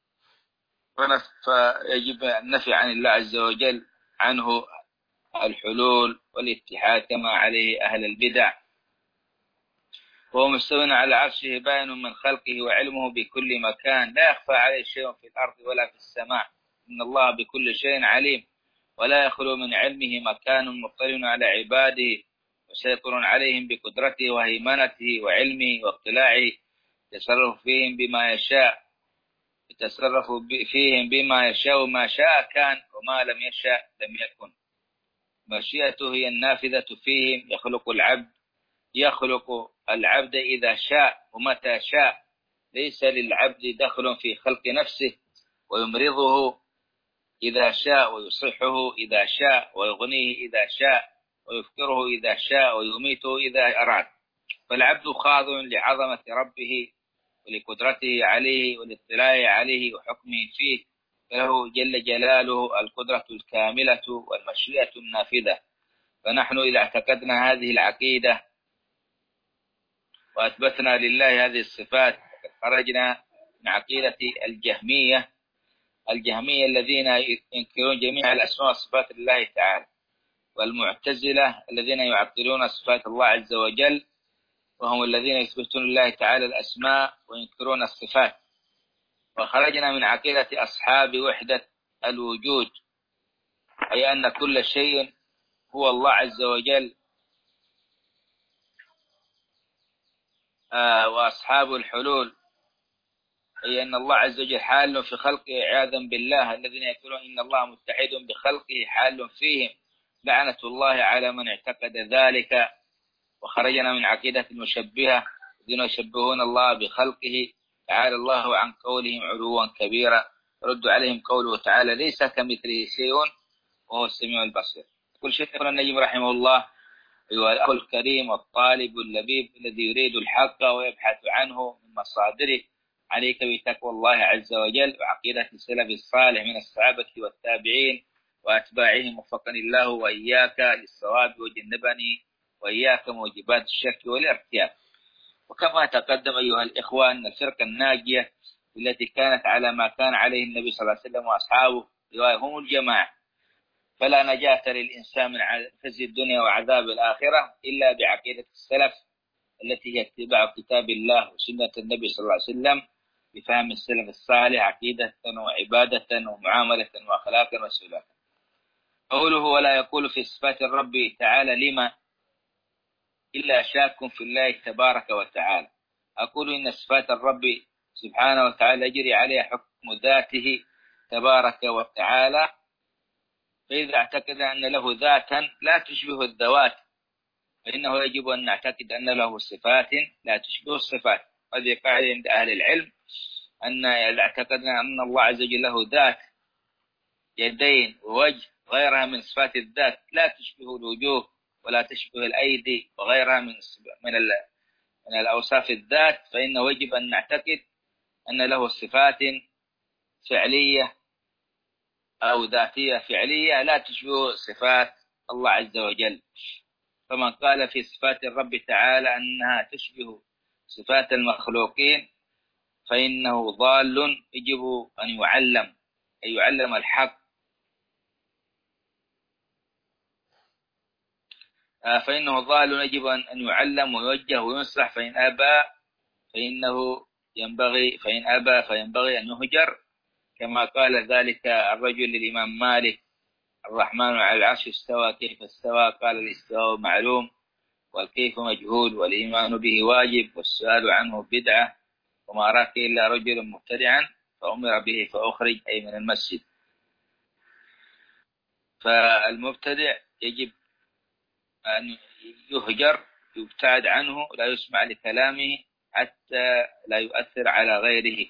فيجب النفي عن الله عز وجل عنه الحلول والاتحاد كما عليه أهل البدع. وهو مستو على عرشه بائن من خلقه، وعلمه بكل مكان، لا يخفى عليه شيء في الأرض ولا في السماء. إن الله بكل شيء عليم، ولا يخلو من علمه مكان مطلع على عباده وسيطر عليهم بقدرته وهيمنته وعلمه واطلاعه، يتصرف فيهم بما يشاء يتصرف فيهم بما يشاء، ما شاء كان وما لم يشاء لم يكن. مشيئته هي النافذة فيهم. يخلق العبد يخلق العبد إذا شاء ومتى شاء، ليس للعبد دخل في خلق نفسه، ويمرضه إذا شاء ويصحه إذا شاء، ويغنيه إذا شاء ويفكره إذا شاء، ويميته إذا أراد. فالعبد خاضع لعظمة ربه ولقدرته عليه والاطلاع عليه وحكمه فيه، فله جل جلاله القدرة الكاملة والمشيئة النافذة. فنحن إذا اعتقدنا هذه العقيدة وأثبتنا لله هذه الصفات، خرجنا من عقيدة الجهمية الجهمية الذين ينكرون جميع الأسماء والصفات لله تعالى، والمعتزلة الذين يعطلون صفات الله عز وجل، وهم الذين يثبتون لله تعالى الأسماء وينكرون الصفات. وخرجنا من عقيدة أصحاب وحدة الوجود، أي أن كل شيء هو الله عز وجل. آه وأصحاب الحلول، أي أن الله عز وجل حال في خلقه عياذا بالله. الذين يقولون إن الله متحد بخلقه حال فيهم، لعنة الله على من اعتقد ذلك. وخرجنا من عقيدة المشبهة الذين يشبهون الله بخلقه، تعالى الله عن قولهم علوا كبيرا. رد عليهم قوله تعالى: ليس كمثله شيء وهو السميع البصير. كل شيء يقول النجم رحمه الله: أيها الأخ الكريم والطالب اللبيب الذي يريد الحق ويبحث عنه من مصادره، عليك بتقوى الله عز وجل وعقيدة السلف الصالح من الصحابة والتابعين وأتباعهم، وفقني الله وإياك للصواب وجنبني وإياك موجبات الشك والارتياب. وكما تقدم أيها الإخوة أن الفرقة الناجية التي كانت على ما كان عليه النبي صلى الله عليه وسلم وأصحابه هم الجماعة، فلا نجاة للإنسان من خزي الدنيا وعذاب الآخرة إلا بعقيدة السلف التي هي اتباع كتاب الله وسنة النبي صلى الله عليه وسلم بفهم السلف الصالح عقيدة وعبادة ومعاملة وأخلاقا وسلوكا. قوله: ولا يقول في صفات الرب تعالى لما إلا شاك في الله تبارك وتعالى. أقول إن صفات الرب سبحانه وتعالى يجري عليها حكم ذاته تبارك وتعالى، فإذا اعتقد أن له ذاتا لا تشبه الذوات، فإنه يجب أن نعتقد أن له صفات لا تشبه الصفات. هذه قاعدة عند أهل العلم، أن إذا اعتقدنا أن الله عز وجل له ذات، يدين ووجه، غيرها من صفات الذات لا تشبه الوجوه ولا تشبه الأيدي وغيرها من من من الأوصاف الذات، فإنه يجب أن نعتقد أن له صفات فعلية أو ذاتية فعلية لا تشبه صفات الله عز وجل. فمن قال في صفات الرب تعالى أنها تشبه صفات المخلوقين فإنه ضال، يجب أن يعلم أن يعلم الحق، فإنه ضال يجب أن يعلم ويوجه وينصح، فإن أبى فإنه ينبغي فإن أبى فينبغي أن يهجر، كما قال ذلك الرجل للإمام مالك: الرحمن على العرش استوى، كيف استوى؟ قال: الاستواء معلوم والكيف مجهول، والإيمان به واجب، والسؤال عنه بدعة، وما أراك إلا رجل مبتدعا فأمر به فأخرج، أي من المسجد. فالمبتدع يجب أن يهجر يبتعد عنه، لا يسمع لكلامه حتى لا يؤثر على غيره.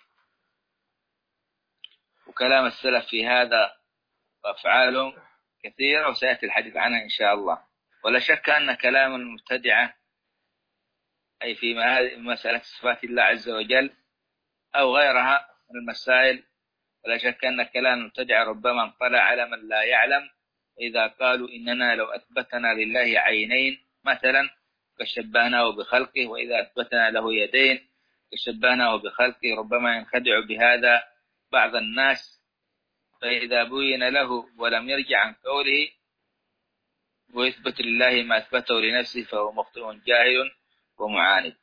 وكلام السلف في هذا وأفعالهم كثيرة وسيأتي الحديث عنها إن شاء الله. ولا شك أن كلام المبتدعة أي في مسألة صفات الله عز وجل أو غيرها من المسائل، ولا شك أن كلام المبتدعة ربما انطلع على من لا يعلم، إذا قالوا إننا لو أثبتنا لله عينين مثلا كشبهناه بخلقه، وإذا أثبتنا له يدين كشبهناه بخلقه، ربما ينخدع بهذا بعض الناس، فإذا بين له ولم يرجع عن قوله ويثبت لله ما أثبته لنفسه فهو مخطئ جاهل ومعاند.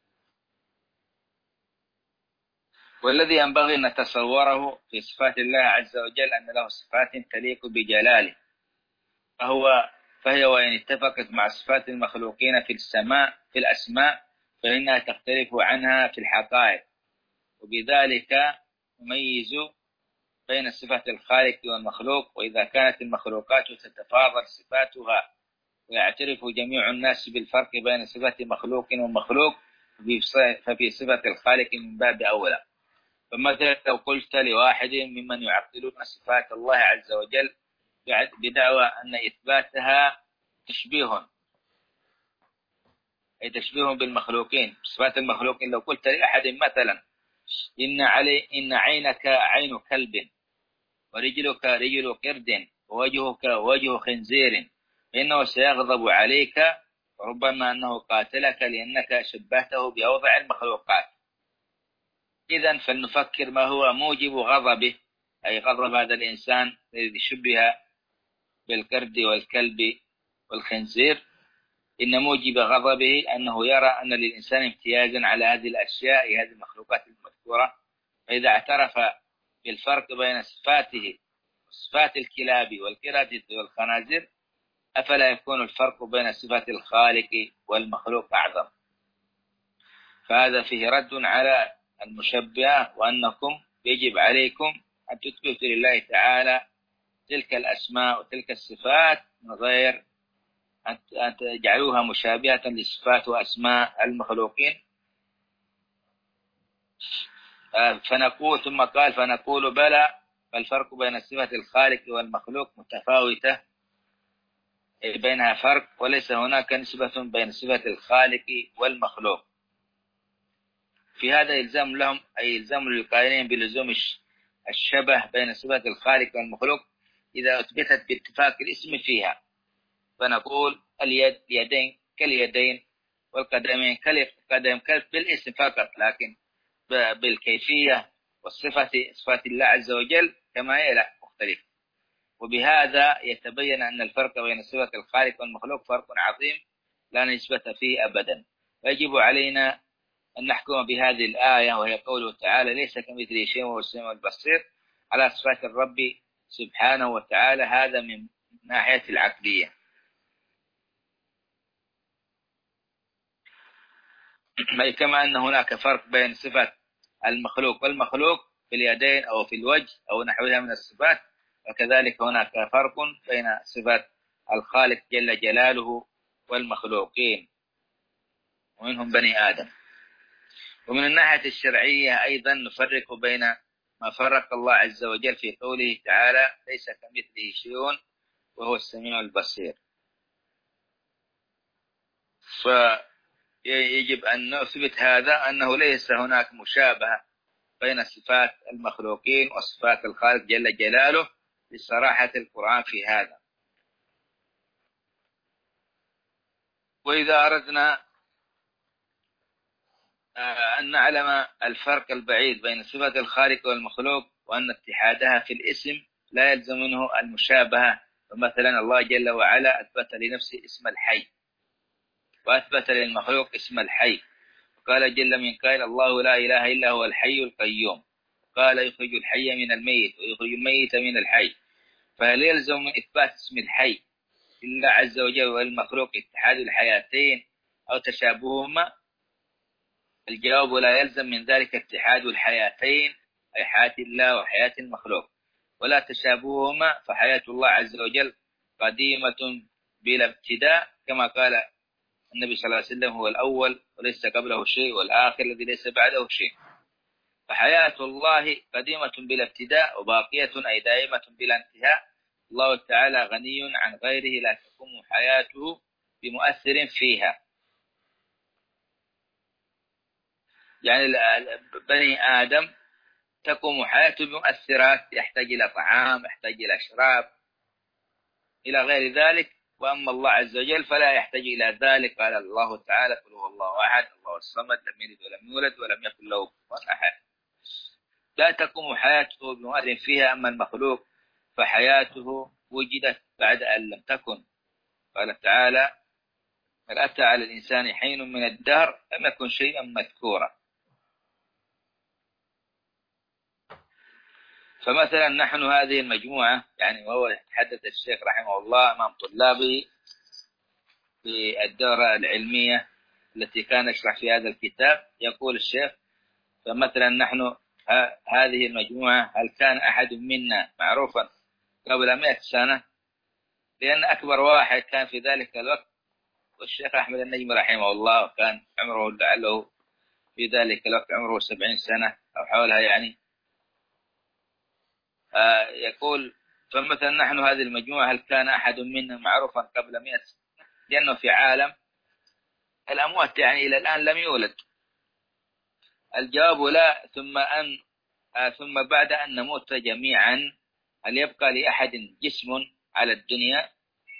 والذي ينبغي أن نتصوره في صفات الله عز وجل أن له صفات تليق بجلاله، فهو فهي وإن اتفقت مع صفات المخلوقين في السماء في الأسماء فإنها تختلف عنها في الحقائق، وبذلك نميز بين صفة الخالق والمخلوق. وإذا كانت المخلوقات تتفاضل صفاتها ويعترف جميع الناس بالفرق بين صفة مخلوق ومخلوق، ففي صفة الخالق من باب أولى. فمثلا لو قلت لواحد ممن يعطلون صفات الله عز وجل بدعوى أن إثباتها تشبيه أي تشبيه بالمخلوقين، صفات المخلوقين، لو قلت لأحد مثلا إن علي إن عينك عين كلب ورجلك رجل قرد ووجهك وجه خنزير فإنه سيغضب عليك، وربما أنه قاتلك لأنك شبهته بأوضع المخلوقات. إذن فلنفكر ما هو موجب غضبه، أي غضب هذا الإنسان الذي شبه بالقرد والكلب والخنزير. إن موجب غضبه أنه يرى أن للإنسان امتيازا على هذه الأشياء هذه المخلوقات المذكورة، فإذا اعترف بالفرق بين صفاته وصفات الكلاب والقردة والخنازير أفلا يكون الفرق بين صفات الخالق والمخلوق أعظم؟ فهذا فيه رد على المشبهة، وأنكم يجب عليكم أن تثبتوا لله تعالى تلك الأسماء وتلك الصفات من غير أن تجعلوها مشابهة لصفات وأسماء المخلوقين. فنقول ثم قال فنقول بلى، فالفرق بين صفة الخالق والمخلوق متفاوتة، بينها فرق وليس هناك نسبة بين صفة الخالق والمخلوق. في هذا إلزام لهم أي إلزام للقائلين بلزوم الشبه بين صفة الخالق والمخلوق إذا أثبتت باتفاق الاسم فيها. فنقول اليد يدين كاليدين والقدمين كالقدم بالاسم فقط، لكن بالكيفية والصفة صفات الله عز وجل كما هي لا مختلف. وبهذا يتبين أن الفرق بين صفة الخالق والمخلوق فرق عظيم لا نسبة فيه أبدا. يجب علينا أن نحكم بهذه الآية وهي قوله تعالى ليس كمثله شيء وهو السميع البصير على صفات الرب سبحانه وتعالى، هذا من ناحية العقلية. كما أن هناك فرق بين صفة المخلوق والمخلوق في اليدين أو في الوجه أو نحوها من الصفات، وكذلك هناك فرق بين صفة الخالق جل جلاله والمخلوقين ومنهم بني آدم. ومن الناحية الشرعية أيضا نفرق بين ما فرق الله عز وجل في قوله تعالى ليس كمثله شيء وهو السميع البصير، فيجب أن نثبت هذا أنه ليس هناك مشابهة بين صفات المخلوقين وصفات الخالق جل جلاله لصراحة القرآن في هذا. وإذا أردنا أن نعلم الفرق البعيد بين صفة الخالق والمخلوق وأن اتحادها في الاسم لا يلزم منه المشابهة، فمثلا الله جل وعلا أثبت لنفسه اسم الحي وأثبت للمخلوق اسم الحي، قال جل من قائل الله لا إله إلا هو الحي القيوم، قال يخرج الحي من الميت ويخرج الميت من الحي، فهل يلزم من إثبات اسم الحي لله عز وجل والمخلوق اتحاد الحياتين أو تشابههما؟ الجواب لا يلزم من ذلك اتحاد الحياتين أي حياة الله وحياة المخلوق، ولا تشابههما، فحياة الله عز وجل قديمة بلا ابتداء كما قال النبي صلى الله عليه وسلم هو الأول وليس قبله شيء، والآخر الذي ليس بعده شيء. فحياة الله قديمة بلا ابتداء وباقية أي دائمة بلا انتهاء. الله تعالى غني عن غيره، لا تقوم حياته بمؤثر فيها. يعني بني آدم تقوم حياته بمؤثرات، يحتاج إلى طعام، يحتاج إلى شراب، إلى غير ذلك. وأما الله عز وجل فلا يحتاج إلى ذلك. قال الله تعالى: قل هو الله أحد الله الصمد لم يلد ولم يولد ولم يكن له كفوا أحد. لا تقوم حياته بمؤثر فيها. أما المخلوق فحياته وجدت بعد أن لم تكن. قال تعالى: هل أتى على الإنسان حين من الدهر لم يكن شيئا مذكورا. فمثلا نحن هذه المجموعة، يعني وهو يتحدث الشيخ رحمه الله أمام طلابه في الدورة العلمية التي كان يشرح في هذا الكتاب، يقول الشيخ: فمثلا نحن هذه المجموعة هل كان أحد منا معروفا قبل مئة سنة؟ لأن أكبر واحد كان في ذلك الوقت والشيخ أحمد النجم رحمه الله، كان عمره لعله في ذلك الوقت عمره سبعين سنة أو حولها يعني. آه يقول: فمثلا نحن هذه المجموعة هل كان أحد منا معروفا قبل مئة سنة؟ لأنه في عالم الأموات يعني إلى الآن لم يولد. الجواب لا. ثم أن آه ثم بعد أن نموت جميعا هل يبقى لأحد جسم على الدنيا؟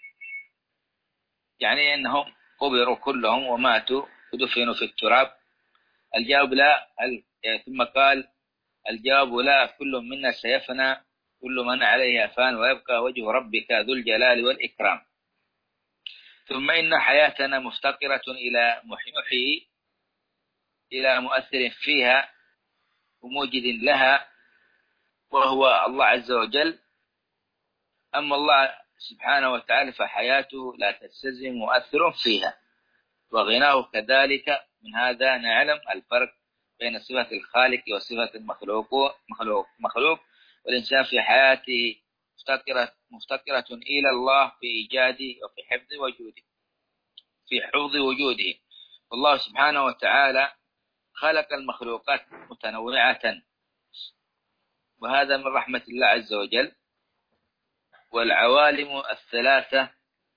يعني أنهم قبروا كلهم وماتوا ودفنوا في التراب. الجواب لا. يعني ثم قال: الجواب لا، كل منا سيفنى، كل من عليها فان، ويبقى وجه ربك ذو الجلال والإكرام. ثم إن حياتنا مفتقرة إلى محيي، إلى مؤثر فيها وموجد لها، وهو الله عز وجل. أما الله سبحانه وتعالى فحياته لا تستلزم مؤثر فيها، وغناه كذلك. من هذا نعلم الفرق بين صفة الخالق وصفة المخلوق. مخلوق مخلوق والإنسان في حياته مفتقرة مفتقرة إلى الله في إيجاده وفي حفظ وجوده في حفظ وجوده. والله سبحانه وتعالى خلق المخلوقات متنوعة، وهذا من رحمة الله عز وجل. والعوالم الثلاثة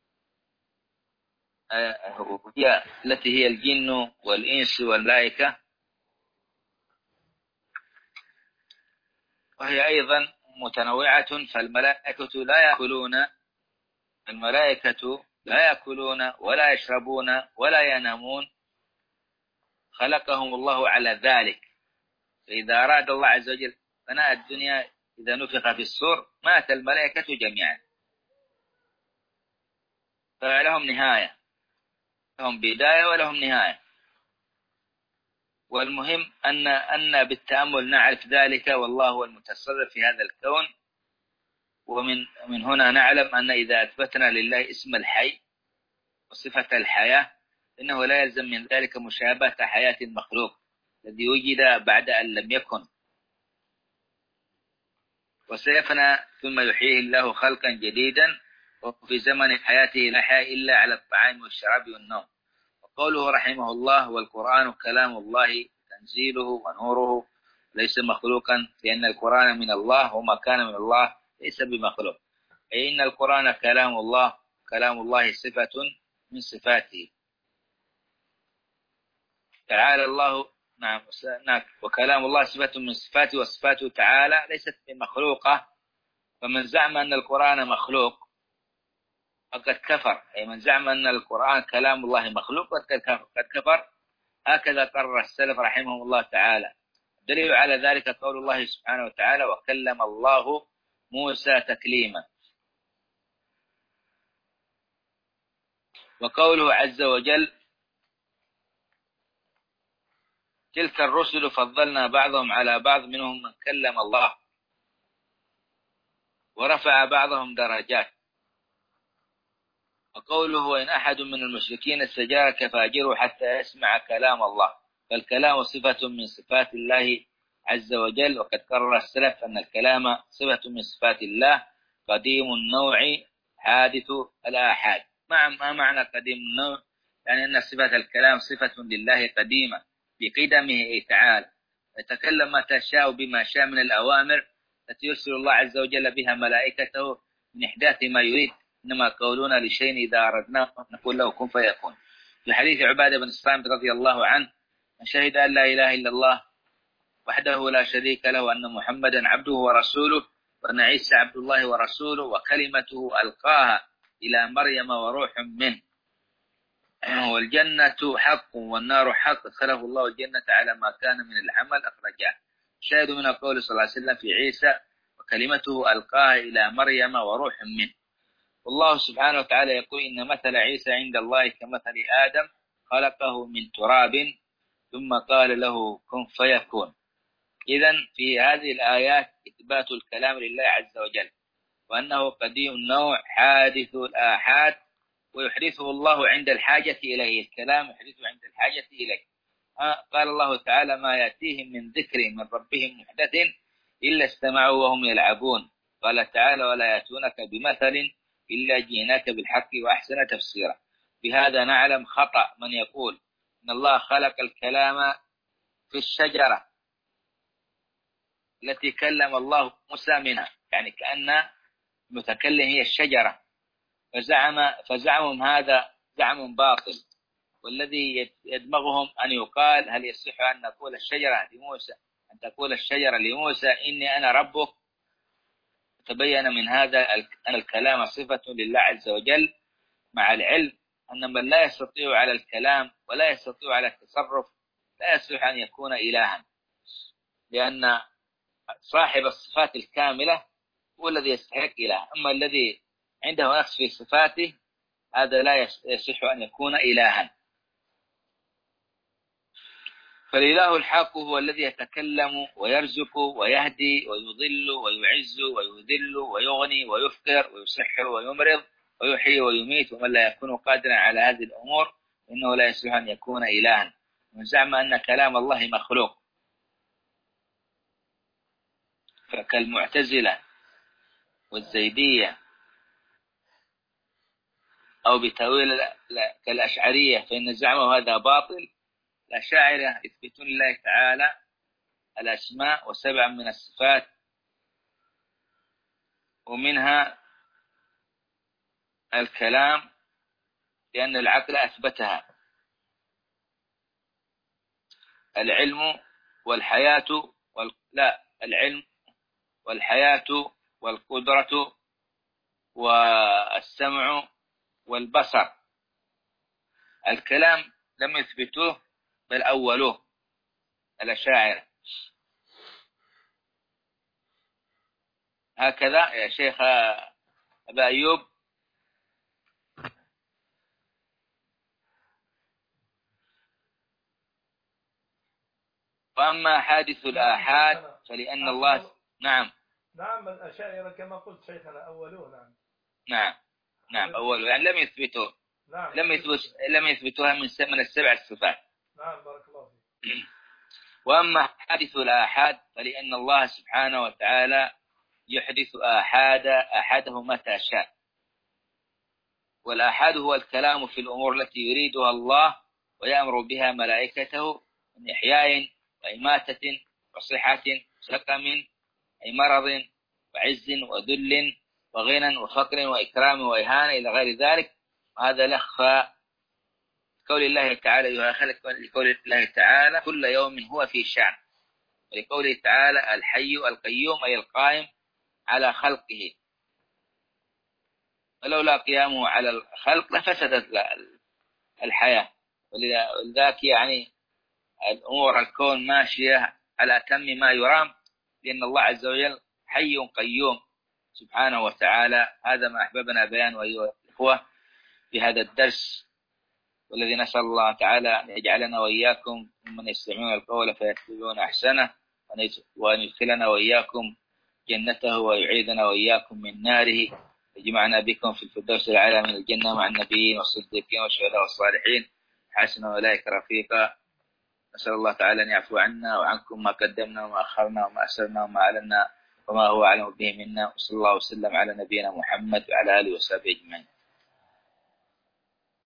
هي التي هي الجن والإنس والملائكة، وهي أيضا متنوعة. فالملائكة لا يأكلون الملائكة لا يأكلون ولا يشربون ولا ينامون، خلقهم الله على ذلك. فإذا أراد الله عز وجل فناء الدنيا إذا نفخ في الصور مات الملائكة جميعا، فلهم نهاية، لهم بداية ولهم نهاية. والمهم أن أن بالتأمل نعرف ذلك، والله هو المتصرف في هذا الكون. ومن من هنا نعلم أن إذا أثبتنا لله اسم الحي وصفة الحياة إنه لا يلزم من ذلك مشابهة حياة المخلوق الذي وجد بعد أن لم يكن، وسيفنى ثم يحييه الله خلقا جديدا، وفي زمن حياته لا يحيى إلا على الطعام والشراب والنوم. وقوله رحمه الله: والقرآن كلام الله تنزيله ونوره ليس مخلوقا، لأن القرآن من الله وما كان من الله ليس بمخلوق. أي إن القرآن كلام الله، كلام الله صفة من صفاته تعالى الله. نعم. وكلام الله صفة من صفاته، وصفاته تعالى ليست بمخلوقة. فمن زعم أن القرآن مخلوق فقد كفر. أي من زعم أن القرآن كلام الله مخلوق قد كفر. هكذا قرر السلف رحمهم الله تعالى. الدليل على ذلك قول الله سبحانه وتعالى: وكلم الله موسى تكليما. وقوله عز وجل: تلك الرسل فضلنا بعضهم على بعض منهم من كلم الله ورفع بعضهم درجات. وقوله: وإن أحد من المشركين استجارك فأجره حتى يسمع كلام الله. فالكلام صفة من صفات الله عز وجل. وقد قرر السلف أن الكلام صفة من صفات الله، قديم النوع حادث الآحاد. ما معنى قديم النوع؟ يعني أن صفة الكلام صفة لله قديمة بقدمه تعالى، يتكلم متى شاء بما شاء من الأوامر التي يرسل الله عز وجل بها ملائكته من إحداث ما يريد. إنما قولنا لشيء إذا أردناه نقول له كن فيكون. في حديث عبادة بن الصامت رضي الله عنه: من شهد أن لا إله إلا الله وحده لا شريك له وأن محمدا عبده ورسوله وأن عيسى عبد الله ورسوله وكلمته ألقاها إلى مريم وروح منه، والجنة حق والنار حق، ادخله الله الجنة على ما كان من العمل أخرجاه. شاهد من القول صلى الله عليه وسلم في عيسى: وكلمته ألقاها إلى مريم وروح منه. والله سبحانه وتعالى يقول: إن مثل عيسى عند الله كمثل آدم خلقه من تراب ثم قال له كن فيكون. إذن في هذه الآيات إثبات الكلام لله عز وجل، وأنه قديم النوع حادث الآحاد ويحدثه الله عند الحاجة إليه. الكلام يحدثه عند الحاجة إليه. قال الله تعالى: ما يأتيهم من ذكر من ربهم محدث إلا استمعوا وهم يلعبون. قال تعالى: ولا يأتونك بمثل إلا جئناك بالحق وأحسن تفسيرا. بهذا نعلم خطأ من يقول إن الله خلق الكلام في الشجرة التي كلم الله موسى منها، يعني كأن المتكلم هي الشجرة، فزعم فزعمهم هذا زعم باطل. والذي يدمغهم أن يقال: هل يصح أن نقول الشجرة لموسى أن تقول الشجرة لموسى إني أنا ربك؟ تبين من هذا أن الكلام صفة لله عز وجل، مع العلم أن من لا يستطيع على الكلام ولا يستطيع على التصرف لا يصح أن يكون إلها، لأن صاحب الصفات الكاملة هو الذي يستحق إله. أما الذي عنده نقص في صفاته هذا لا يصح أن يكون إلها. فالإله الحق هو الذي يتكلم ويرزق ويهدي ويضل ويعز ويذل ويغني ويفقر ويسحر ويمرض ويحيي ويميت، ومن لا يكون قادرا على هذه الأمور إنه لا يصح أن يكون إلها. من زعم أن كلام الله مخلوق فكالمعتزلة والزيدية، أو بتأويل كالأشعرية، فإن زعمه هذا باطل. الأشاعرة يثبتون لله تعالى الأسماء وسبعا من الصفات، ومنها الكلام لأن العقل أثبتها، العلم والحياة وال... لا العلم والحياة والقدرة والسمع والبصر. الكلام لم يثبتوه بل أولوه الأشاعرة. هكذا يا شيخ أبا أيوب. وأما حادث الآحاد فلأن الله نعم نعم الأشاعرة كما قلت شيخنا أولوه. نعم نعم نعم أولوه، يعني لم يثبتوه. نعم لم يثبت لم يثبتوها من من السبع الصفات. نعم بارك الله فيك. وأما حادث الآحاد فلأن الله سبحانه وتعالى يحدث آحاد أحده متى شاء. والآحاد هو الكلام في الأمور التي يريدها الله ويأمر بها ملائكته من إحياء وإماتة وصحة سقم أي مرض وعز وذل وغنى وفقر وإكرام وإهانة إلى غير ذلك. وهذا لخ قول الله تعالى لقول الله تعالى كل يوم هو في شأن، ولقوله تعالى الحي القيوم أي القائم على خلقه، ولولا قيامه على الخلق لفسدت الحياة. ولذلك يعني الأمور الكون ماشية على أتم ما يرام، لأن الله عز وجل حي قيوم سبحانه وتعالى. هذا ما أحببنا بيان أيها الإخوة في هذا الدرس، والذي نسأل الله تعالى أن يجعلنا وإياكم ممن يستمعون القول فيتبعون أحسنه، وأن يدخلنا وإياكم جنته ويعيذنا وإياكم من ناره، يجمعنا بكم في الفردوس الأعلى من الجنة مع النبيين والصديقين والشهداء والصالحين حسن أولئك رفيقا. نسأل الله تعالى أن يعفو عنا وعنكم ما قدمنا وما أخرنا وما أسرنا وما أعلنا وما هو أعلم به منا. وصلى الله وسلم على نبينا محمد وعلى آله وصحبه أجمعين.